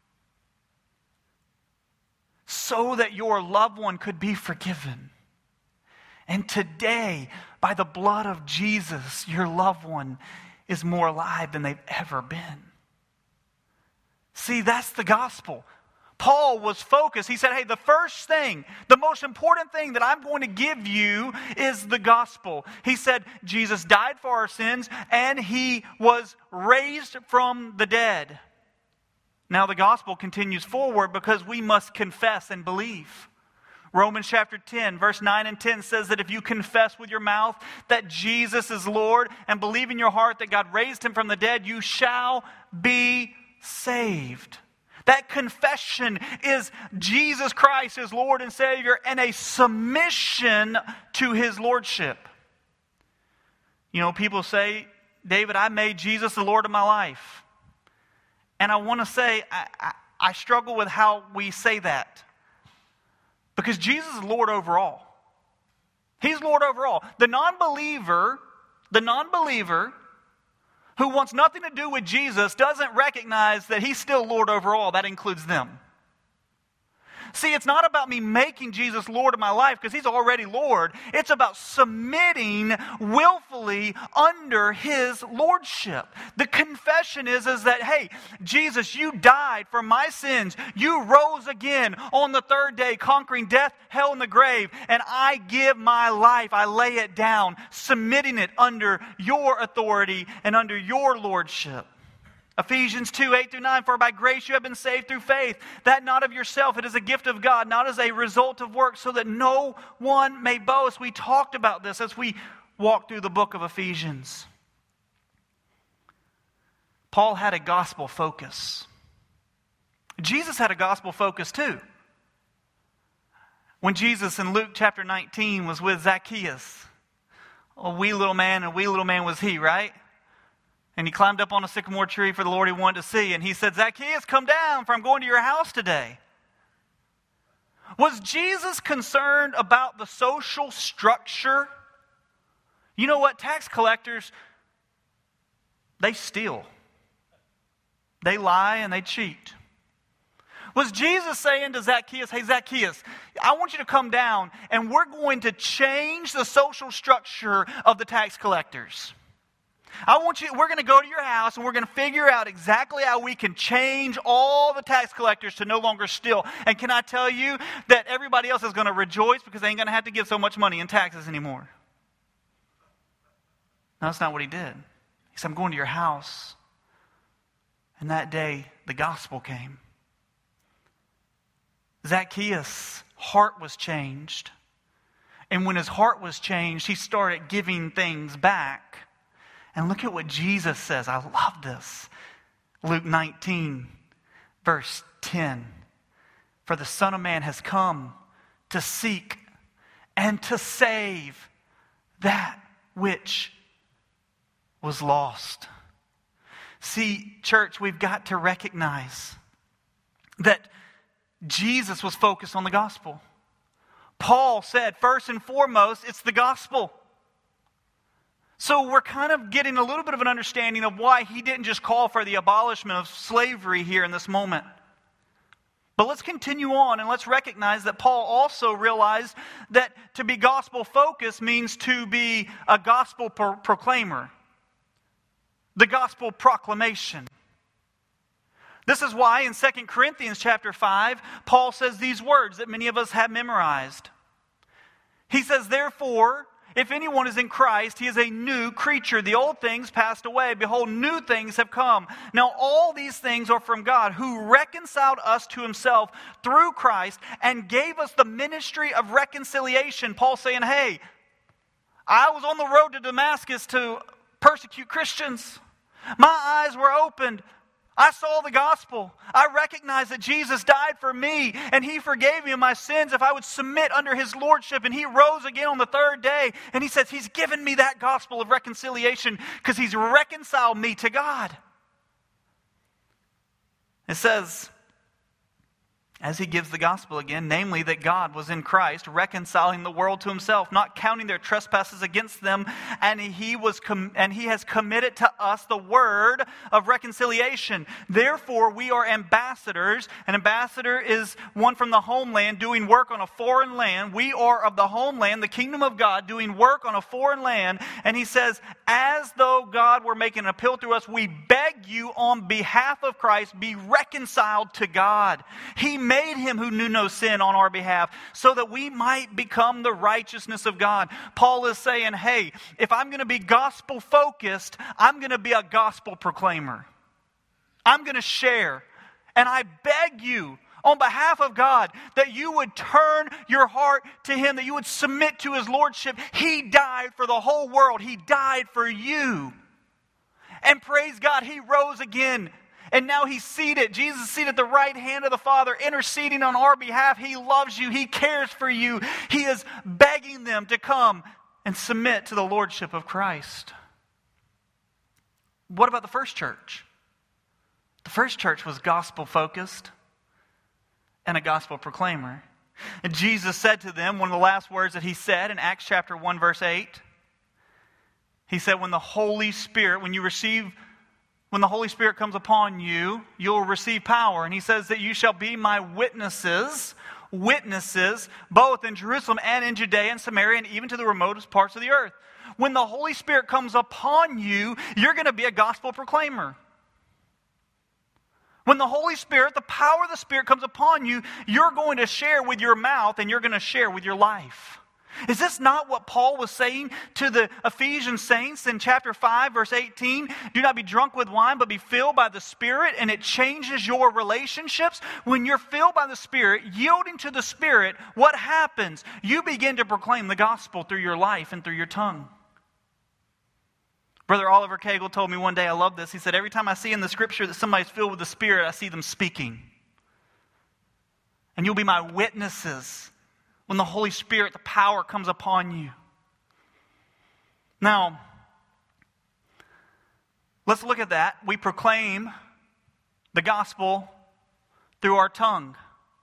Speaker 1: so that your loved one could be forgiven. And today, by the blood of Jesus, your loved one is more alive than they've ever been. See, that's the gospel. Paul was focused. He said, hey, the first thing, the most important thing that I'm going to give you is the gospel. He said, Jesus died for our sins and he was raised from the dead. Now the gospel continues forward because we must confess and believe. Romans chapter ten, verse nine and ten says that if you confess with your mouth that Jesus is Lord and believe in your heart that God raised him from the dead, you shall be saved. That confession is Jesus Christ as Lord and Savior and a submission to his lordship. You know, people say, David, I made Jesus the Lord of my life. And I want to say, I, I, I struggle with how we say that. Because Jesus is Lord over all. He's Lord over all. The non-believer, the non-believer who wants nothing to do with Jesus doesn't recognize that he's still Lord over all. That includes them. See, it's not about me making Jesus Lord of my life because he's already Lord. It's about submitting willfully under his lordship. The confession is, is that, hey, Jesus, you died for my sins. You rose again on the third day, conquering death, hell, and the grave. And I give my life, I lay it down, submitting it under your authority and under your lordship. Ephesians two, eight through nine, for by grace you have been saved through faith, that not of yourself, it is a gift of God, not as a result of works, so that no one may boast. We talked about this as we walked through the book of Ephesians. Paul had a gospel focus. Jesus had a gospel focus too. When Jesus in Luke chapter nineteen was with Zacchaeus, a wee little man, a wee little man was he, right? And he climbed up on a sycamore tree for the Lord he wanted to see. And he said, Zacchaeus, come down, for I'm going to your house today. Was Jesus concerned about the social structure? You know what? Tax collectors, they steal. They lie and they cheat. Was Jesus saying to Zacchaeus, hey, Zacchaeus, I want you to come down and we're going to change the social structure of the tax collectors. I want you, we're going to go to your house and we're going to figure out exactly how we can change all the tax collectors to no longer steal. And can I tell you that everybody else is going to rejoice because they ain't going to have to give so much money in taxes anymore. No, that's not what he did. He said, I'm going to your house. And that day, the gospel came. Zacchaeus' heart was changed. And when his heart was changed, he started giving things back. And look at what Jesus says. I love this. Luke nineteen, verse ten. For the Son of Man has come to seek and to save that which was lost. See, church, we've got to recognize that Jesus was focused on the gospel. Paul said, first and foremost, it's the gospel. So we're kind of getting a little bit of an understanding of why he didn't just call for the abolishment of slavery here in this moment. But let's continue on and let's recognize that Paul also realized that to be gospel focused means to be a gospel pro- proclaimer. The gospel proclamation. This is why in Second Corinthians chapter five, Paul says these words that many of us have memorized. He says, therefore, if anyone is in Christ, he is a new creature. The old things passed away. Behold, new things have come. Now all these things are from God, who reconciled us to himself through Christ and gave us the ministry of reconciliation. Paul saying, hey, I was on the road to Damascus to persecute Christians. My eyes were opened. I saw the gospel. I recognize that Jesus died for me and He forgave me of my sins if I would submit under His lordship, and He rose again on the third day. And He says He's given me that gospel of reconciliation because He's reconciled me to God. It says, as he gives the gospel again, namely that God was in Christ, reconciling the world to Himself, not counting their trespasses against them, and he was com- and he has committed to us the word of reconciliation. Therefore, we are ambassadors. An ambassador is one from the homeland doing work on a foreign land. We are of the homeland, the kingdom of God, doing work on a foreign land. And he says, as though God were making an appeal through us, we beg you on behalf of Christ, be reconciled to God. He made Him who knew no sin on our behalf so that we might become the righteousness of God. Paul is saying, hey, if I'm going to be gospel focused, I'm going to be a gospel proclaimer. I'm going to share. And I beg you on behalf of God that you would turn your heart to Him, that you would submit to His lordship. He died for the whole world. He died for you. And praise God, He rose again. And now He's seated. Jesus is seated at the right hand of the Father, interceding on our behalf. He loves you. He cares for you. He is begging them to come and submit to the lordship of Christ. What about the first church? The first church was gospel-focused and a gospel proclaimer. And Jesus said to them, one of the last words that He said in Acts chapter one, verse eight, He said, when the Holy Spirit, when you receive When the Holy Spirit comes upon you, you'll receive power. And He says that you shall be my witnesses, witnesses, both in Jerusalem and in Judea and Samaria and even to the remotest parts of the earth. When the Holy Spirit comes upon you, you're going to be a gospel proclaimer. When the Holy Spirit, the power of the Spirit comes upon you, you're going to share with your mouth and you're going to share with your life. Is this not what Paul was saying to the Ephesian saints in chapter five, verse eighteen? Do not be drunk with wine, but be filled by the Spirit, and it changes your relationships. When you're filled by the Spirit, yielding to the Spirit, what happens? You begin to proclaim the gospel through your life and through your tongue. Brother Oliver Cagle told me one day, I love this, he said, every time I see in the Scripture that somebody's filled with the Spirit, I see them speaking. And you'll be my witnesses when the Holy Spirit, the power comes upon you. Now, let's look at that. We proclaim the gospel through our tongue.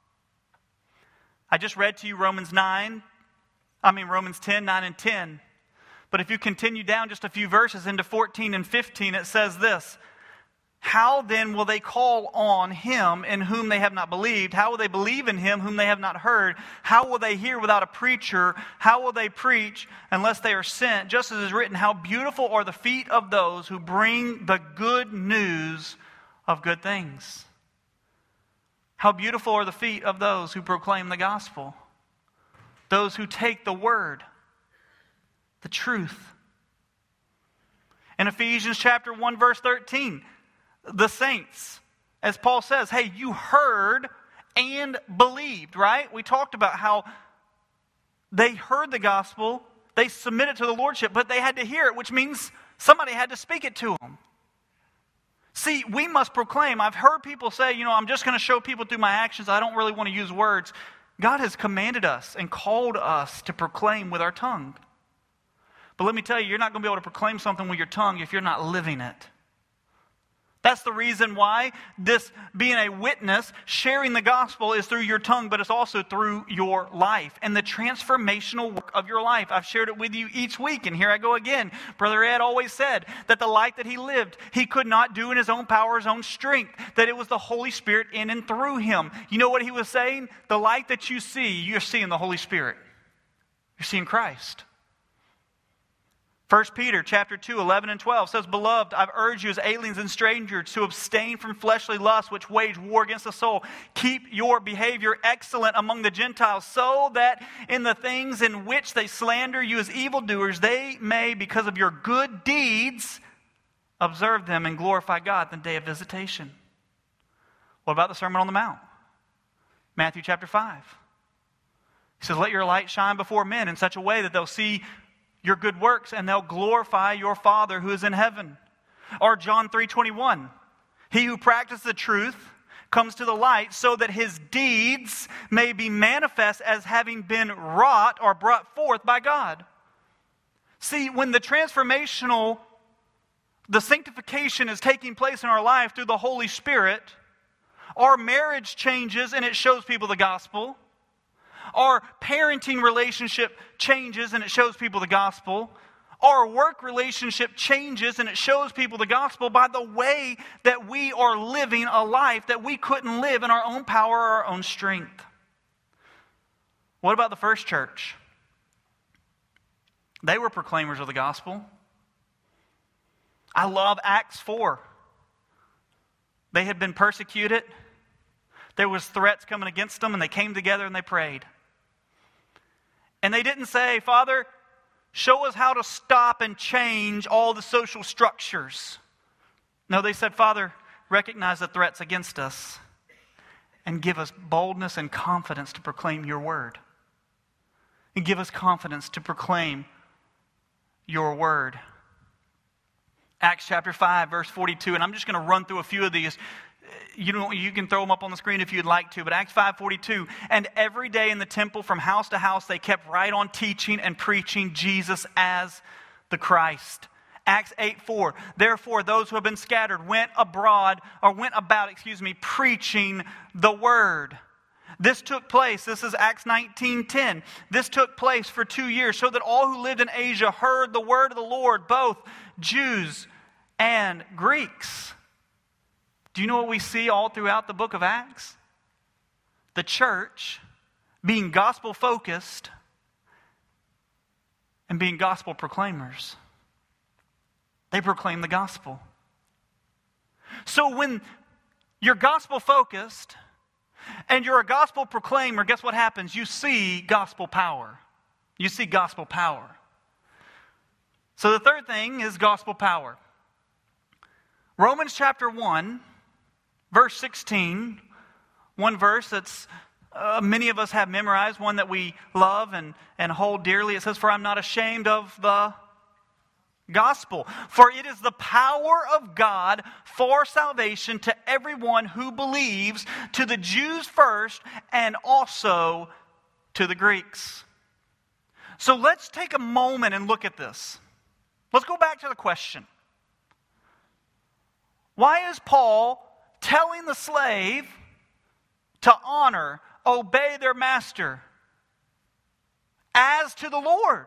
Speaker 1: I just read to you Romans nine, I mean Romans ten, nine and ten. But if you continue down just a few verses into fourteen and fifteen, it says this. How then will they call on Him in whom they have not believed? How will they believe in Him whom they have not heard? How will they hear without a preacher? How will they preach unless they are sent? Just as is written, how beautiful are the feet of those who bring the good news of good things. How beautiful are the feet of those who proclaim the gospel. Those who take the word, the truth. In Ephesians chapter one, verse thirteen, the saints, as Paul says, hey, you heard and believed, right? We talked about how they heard the gospel, they submitted to the lordship, but they had to hear it, which means somebody had to speak it to them. See, we must proclaim. I've heard people say, you know, I'm just going to show people through my actions. I don't really want to use words. God has commanded us and called us to proclaim with our tongue. But let me tell you, you're not going to be able to proclaim something with your tongue if you're not living it. That's the reason why this being a witness, sharing the gospel is through your tongue, but it's also through your life and the transformational work of your life. I've shared it with you each week, and here I go again. Brother Ed always said that the life that he lived, he could not do in his own power, his own strength, that it was the Holy Spirit in and through him. You know what he was saying? The light that you see, you're seeing the Holy Spirit. You're seeing Christ. First Peter chapter two, eleven and twelve says, Beloved, I've urged you as aliens and strangers to abstain from fleshly lusts which wage war against the soul. Keep your behavior excellent among the Gentiles, so that in the things in which they slander you as evildoers, they may, because of your good deeds, observe them and glorify God in the day of visitation. What about the Sermon on the Mount? Matthew chapter five. He says, Let your light shine before men in such a way that they'll see your good works, and they'll glorify your Father who is in heaven. Or John three twenty-one He who practices the truth comes to the light so that his deeds may be manifest as having been wrought or brought forth by God. See, when the transformational, the sanctification is taking place in our life through the Holy Spirit, our marriage changes and it shows people the gospel. Our parenting relationship changes and it shows people the gospel. Our work relationship changes and it shows people the gospel by the way that we are living a life that we couldn't live in our own power or our own strength. What about the first church? They were proclaimers of the gospel. I love Acts four. They had been persecuted. There was threats coming against them, and they came together and they prayed. And they didn't say, Father, show us how to stop and change all the social structures. No, they said, Father, recognize the threats against us and give us boldness and confidence to proclaim your word. And give us confidence to proclaim your word. Acts chapter five, verse forty-two, and I'm just going to run through a few of these. You know, you can throw them up on the screen if you'd like to, but Acts five forty-two, and every day in the temple from house to house they kept right on teaching and preaching Jesus as the Christ. Acts eight four, therefore those who have been scattered went abroad, or went about, excuse me, preaching the word. This took place, this is Acts nineteen ten. This took place for two years so that all who lived in Asia heard the word of the Lord, both Jews and Greeks. Do you know what we see all throughout the book of Acts? The church being gospel focused and being gospel proclaimers. They proclaim the gospel. So when you're gospel focused and you're a gospel proclaimer, guess what happens? You see gospel power. You see gospel power. So the third thing is gospel power. Romans chapter one, verse sixteen, one verse that's uh, many of us have memorized, one that we love and, and hold dearly. It says, for I'm not ashamed of the gospel, for it is the power of God for salvation to everyone who believes, to the Jews first and also to the Greeks. So let's take a moment and look at this. Let's go back to the question. Why is Paul telling the slave to honor, obey their master as to the Lord?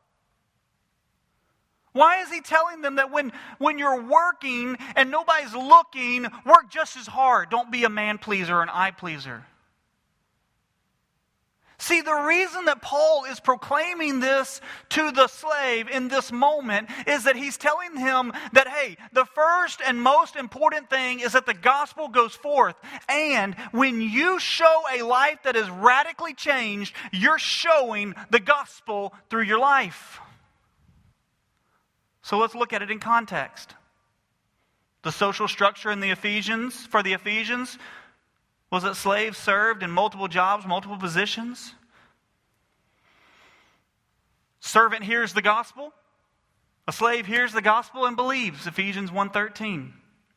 Speaker 1: Why is he telling them that when, when you're working and nobody's looking, work just as hard? Don't be a man pleaser or an eye pleaser. See, the reason that Paul is proclaiming this to the slave in this moment is that he's telling him that, hey, the first and most important thing is that the gospel goes forth. And when you show a life that is radically changed, you're showing the gospel through your life. So let's look at it in context. The social structure in the Ephesians, for the Ephesians, was that slaves served in multiple jobs, multiple positions. Servant hears the gospel. A slave hears the gospel and believes, Ephesians one thirteen.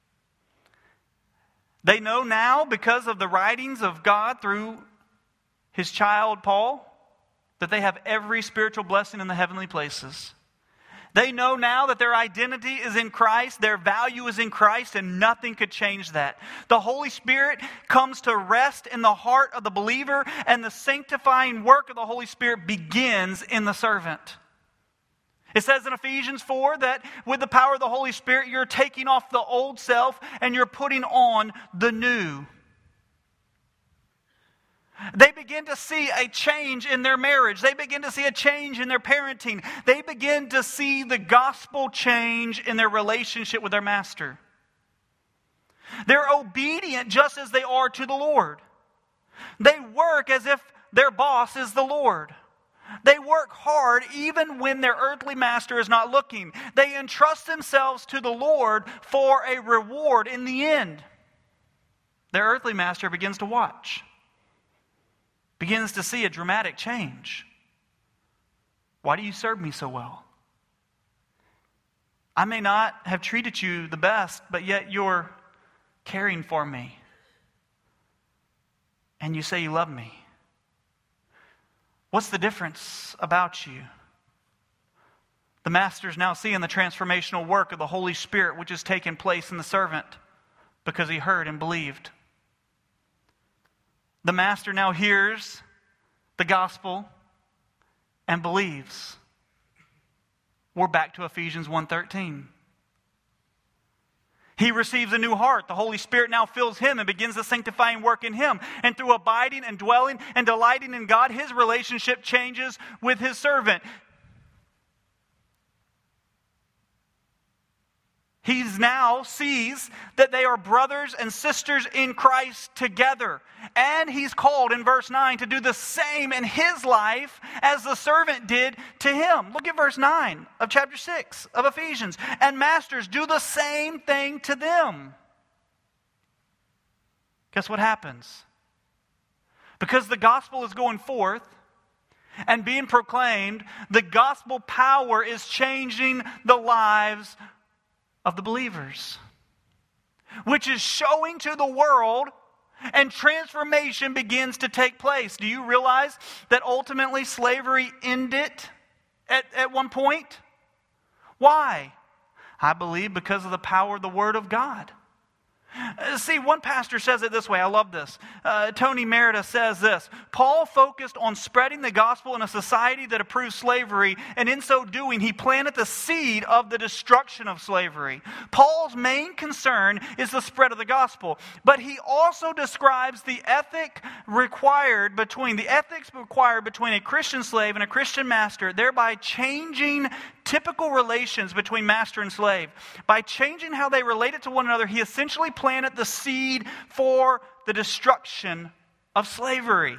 Speaker 1: They know now, because of the writings of God through his child Paul, that they have every spiritual blessing in the heavenly places. They know now that their identity is in Christ, their value is in Christ, and nothing could change that. The Holy Spirit comes to rest in the heart of the believer, and the sanctifying work of the Holy Spirit begins in the servant. It says in Ephesians four that with the power of the Holy Spirit, you're taking off the old self and you're putting on the new. They begin to see a change in their marriage. They begin to see a change in their parenting. They begin to see the gospel change in their relationship with their master. They're obedient just as they are to the Lord. They work as if their boss is the Lord. They work hard even when their earthly master is not looking. They entrust themselves to the Lord for a reward in the end. Their earthly master begins to watch. Begins to see a dramatic change. Why do you serve me so well? I may not have treated you the best, but yet you're caring for me. And you say you love me. What's the difference about you? The master's now seeing the transformational work of the Holy Spirit which has taken place in the servant because he heard and believed. The master now hears the gospel and believes. We're back to Ephesians one thirteen. He receives a new heart. The Holy Spirit now fills him and begins the sanctifying work in him. And through abiding and dwelling and delighting in God, his relationship changes with his servant. He now sees that they are brothers and sisters in Christ together. And he's called in verse nine to do the same in his life as the servant did to him. Look at verse nine of chapter six of Ephesians. And masters, do the same thing to them. Guess what happens? Because the gospel is going forth and being proclaimed, the gospel power is changing the lives of the believers, which is showing to the world, and transformation begins to take place. Do you realize that ultimately slavery ended at, at one point? Why? I believe because of the power of the Word of God. Uh, See, one pastor says it this way. I love this. Uh, Tony Merida says this. Paul focused on spreading the gospel in a society that approved slavery, and in so doing, he planted the seed of the destruction of slavery. Paul's main concern is the spread of the gospel, but he also describes the ethic required between the ethics required between a Christian slave and a Christian master, thereby changing typical relations between master and slave. By changing how they related to one another, he essentially planted the seed for the destruction of slavery.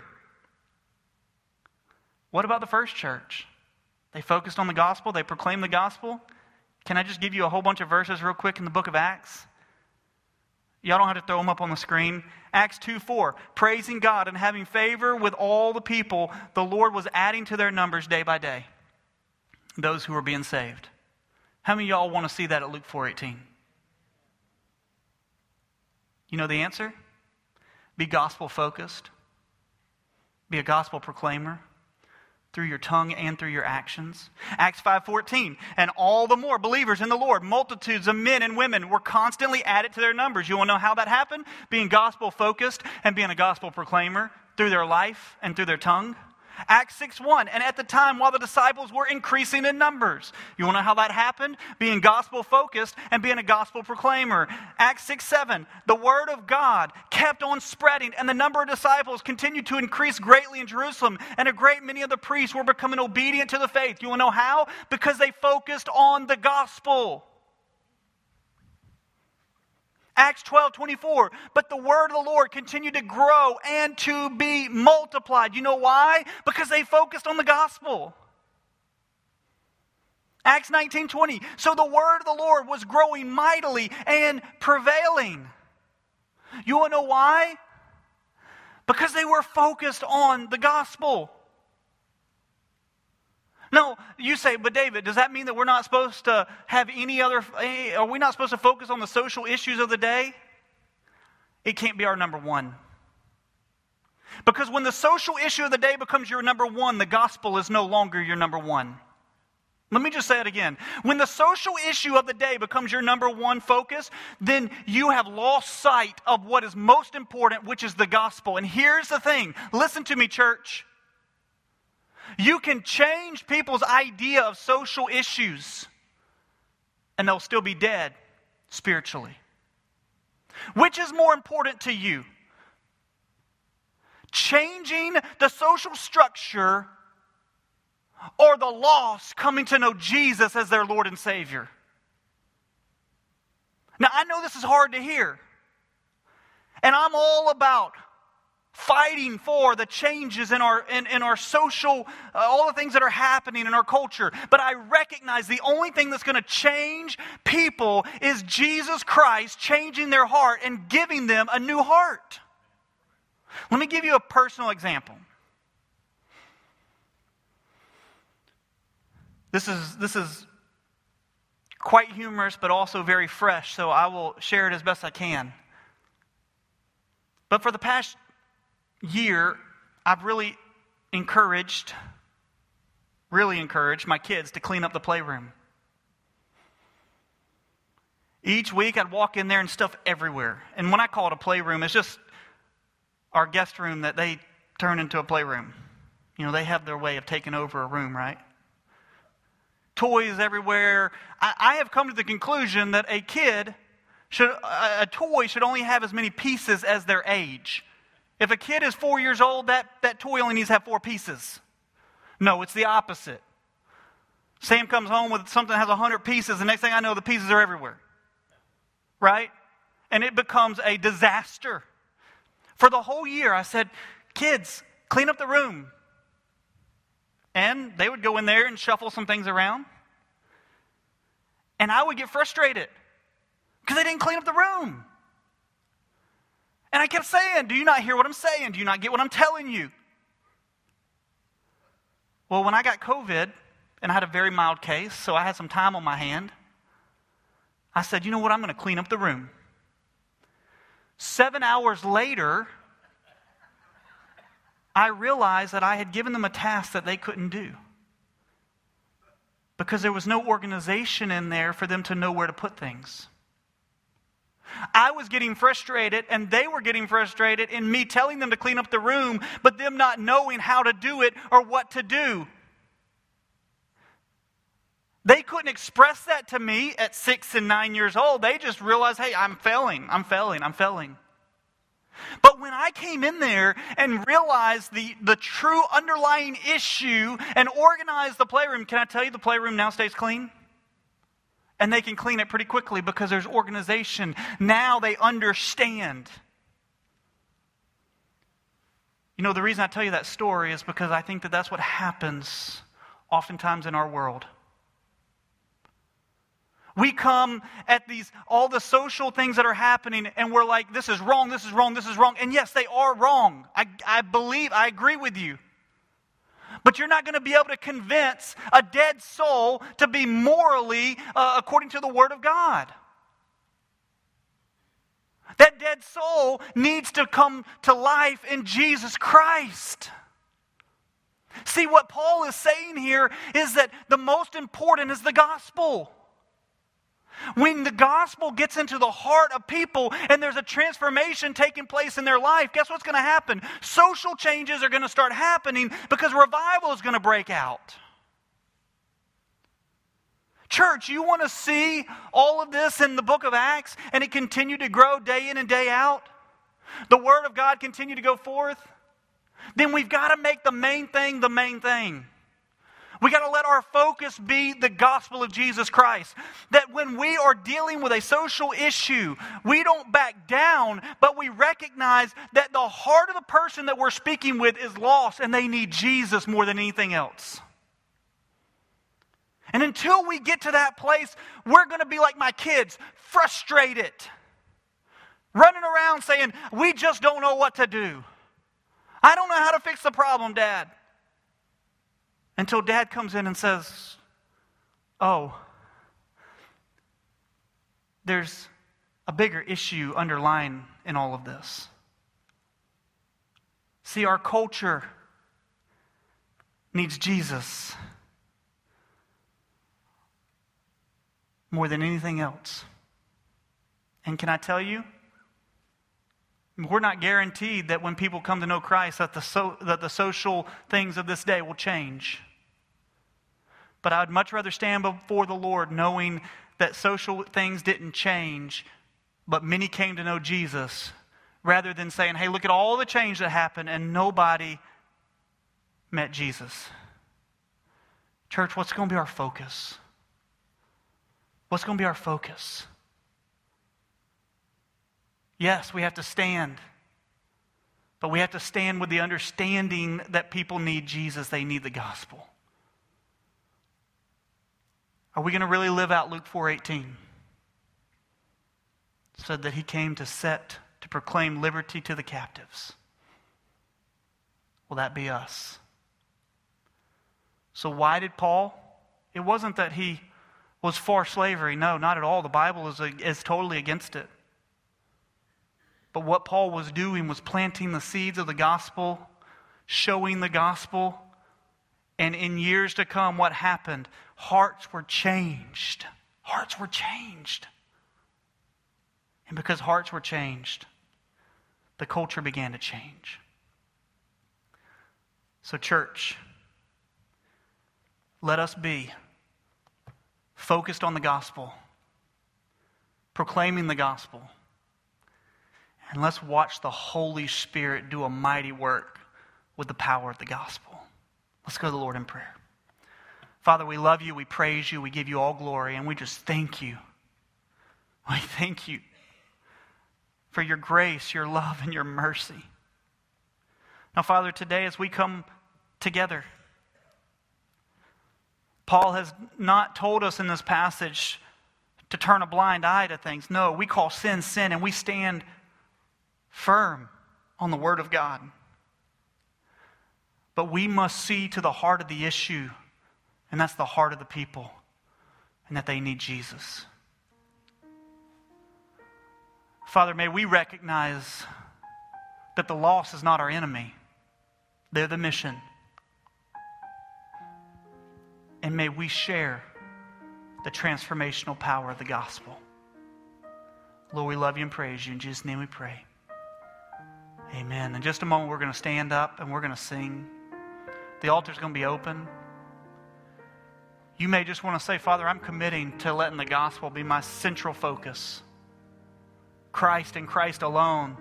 Speaker 1: What about the first church? They focused on the gospel. They proclaimed the gospel. Can I just give you a whole bunch of verses real quick in the book of Acts? Y'all don't have to throw them up on the screen. Acts two four. Praising God and having favor with all the people, the Lord was adding to their numbers day by day those who were being saved. How many of y'all want to see that at Luke four eighteen? You know the answer? Be gospel focused. Be a gospel proclaimer through your tongue and through your actions. Acts five fourteen. And all the more believers in the Lord, multitudes of men and women were constantly added to their numbers. You want to know how that happened? Being gospel focused and being a gospel proclaimer through their life and through their tongue. Acts six one, and at the time while the disciples were increasing in numbers. You want to know how that happened? Being gospel focused and being a gospel proclaimer. Acts six seven, the word of God kept on spreading, and the number of disciples continued to increase greatly in Jerusalem, and a great many of the priests were becoming obedient to the faith. You want to know how? Because they focused on the gospel. Acts twelve twenty-four, but the word of the Lord continued to grow and to be multiplied. You know why? Because they focused on the gospel. Acts nineteen twenty, so the word of the Lord was growing mightily and prevailing. You want to know why? Because they were focused on the gospel. No, you say, but David, does that mean that we're not supposed to have any other, are we not supposed to focus on the social issues of the day? It can't be our number one. Because when the social issue of the day becomes your number one, the gospel is no longer your number one. Let me just say it again. When the social issue of the day becomes your number one focus, then you have lost sight of what is most important, which is the gospel. And here's the thing. Listen to me, church. You can change people's idea of social issues, and they'll still be dead spiritually. Which is more important to you? Changing the social structure or the lost coming to know Jesus as their Lord and Savior? Now, I know this is hard to hear, and I'm all about fighting for the changes in our in, in our social, uh, all the things that are happening in our culture. But I recognize the only thing that's going to change people is Jesus Christ changing their heart and giving them a new heart. Let me give you a personal example. This is this is quite humorous, but also very fresh, so I will share it as best I can. But for the past year, I've really encouraged, really encouraged my kids to clean up the playroom. Each week I'd walk in there and stuff everywhere. And when I call it a playroom, it's just our guest room that they turn into a playroom. You know, they have their way of taking over a room, right? Toys everywhere. I, I have come to the conclusion that a kid should, a, a toy should only have as many pieces as their age. If a kid is four years old, that, that toy only needs to have four pieces. No, it's the opposite. Sam comes home with something that has a hundred pieces, the next thing I know, the pieces are everywhere. Right? And it becomes a disaster. For the whole year, I said, kids, clean up the room. And they would go in there and shuffle some things around. And I would get frustrated because they didn't clean up the room. And I kept saying, do you not hear what I'm saying? Do you not get what I'm telling you? Well, when I got COVID, and I had a very mild case, so I had some time on my hand, I said, you know what, I'm going to clean up the room. Seven hours later, I realized that I had given them a task that they couldn't do. Because there was no organization in there for them to know where to put things. I was getting frustrated, and they were getting frustrated in me telling them to clean up the room, but them not knowing how to do it or what to do. They couldn't express that to me at six and nine years old. They just realized, hey, I'm failing, I'm failing, I'm failing. But when I came in there and realized the, the true underlying issue and organized the playroom, can I tell you the playroom now stays clean? And they can clean it pretty quickly because there's organization. Now they understand. You know, the reason I tell you that story is because I think that that's what happens oftentimes in our world. We come at these, all the social things that are happening, and we're like, this is wrong, this is wrong, this is wrong. And yes, they are wrong. I, I believe, I agree with you. But you're not going to be able to convince a dead soul to be morally uh, according to the Word of God. That dead soul needs to come to life in Jesus Christ. See, what Paul is saying here is that the most important is the gospel. When the gospel gets into the heart of people and there's a transformation taking place in their life, guess what's going to happen? Social changes are going to start happening because revival is going to break out. Church, you want to see all of this in the book of Acts and it continue to grow day in and day out? The Word of God continue to go forth? Then we've got to make the main thing the main thing. We got to let our focus be the gospel of Jesus Christ. That when we are dealing with a social issue, we don't back down, but we recognize that the heart of the person that we're speaking with is lost and they need Jesus more than anything else. And until we get to that place, we're going to be like my kids, frustrated, running around saying, we just don't know what to do. I don't know how to fix the problem, Dad. Until Dad comes in and says, oh, there's a bigger issue underlying in all of this. See, our culture needs Jesus more than anything else. And can I tell you, we're not guaranteed that when people come to know Christ that the so, that the social things of this day will change. But I would much rather stand before the Lord knowing that social things didn't change, but many came to know Jesus, rather than saying, hey, look at all the change that happened and nobody met Jesus. Church, what's going to be our focus? What's going to be our focus? Yes, we have to stand. But we have to stand with the understanding that people need Jesus. They need the gospel. Are we going to really live out Luke four eighteen? It said that he came to set, to proclaim liberty to the captives. Will that be us? So why did Paul? It wasn't that he was for slavery. No, not at all. The Bible is, is totally against it. But what Paul was doing was planting the seeds of the gospel, showing the gospel. And in years to come, what happened? Hearts were changed. Hearts were changed. And because hearts were changed, the culture began to change. So, church, let us be focused on the gospel, proclaiming the gospel, and let's watch the Holy Spirit do a mighty work with the power of the gospel. Let's go to the Lord in prayer. Father, we love you, we praise you, we give you all glory, and we just thank you. We thank you for your grace, your love, and your mercy. Now, Father, today as we come together, Paul has not told us in this passage to turn a blind eye to things. No, we call sin sin, and we stand firm on the Word of God. But we must see to the heart of the issue, and that's the heart of the people, and that they need Jesus. Father, may we recognize that the lost is not our enemy. They're the mission. And may we share the transformational power of the gospel. Lord, we love you and praise you. In Jesus' name we pray. Amen. In just a moment, we're going to stand up and we're going to sing. The altar's going to be open. You may just want to say, Father, I'm committing to letting the gospel be my central focus. Christ and Christ alone.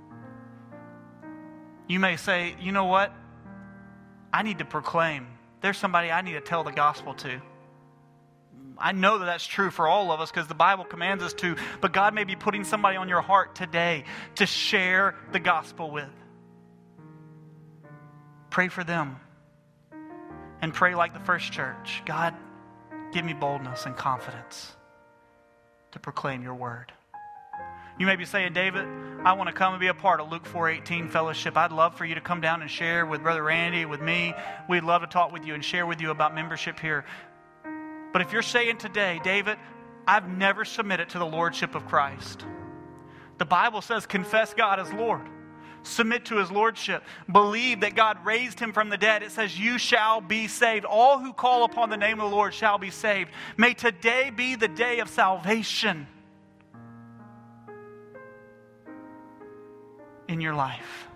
Speaker 1: You may say, you know what? I need to proclaim. There's somebody I need to tell the gospel to. I know that that's true for all of us because the Bible commands us to, but God may be putting somebody on your heart today to share the gospel with. Pray for them. And pray like the first church. God, give me boldness and confidence to proclaim your word. You may be saying, David, I want to come and be a part of Luke four eighteen fellowship. I'd love for you to come down and share with Brother Randy, with me. We'd love to talk with you and share with you about membership here. But if you're saying today, David, I've never submitted to the lordship of Christ. The Bible says, confess God as Lord. Submit to his lordship. Believe that God raised him from the dead. It says, you shall be saved. All who call upon the name of the Lord shall be saved. May today be the day of salvation in your life.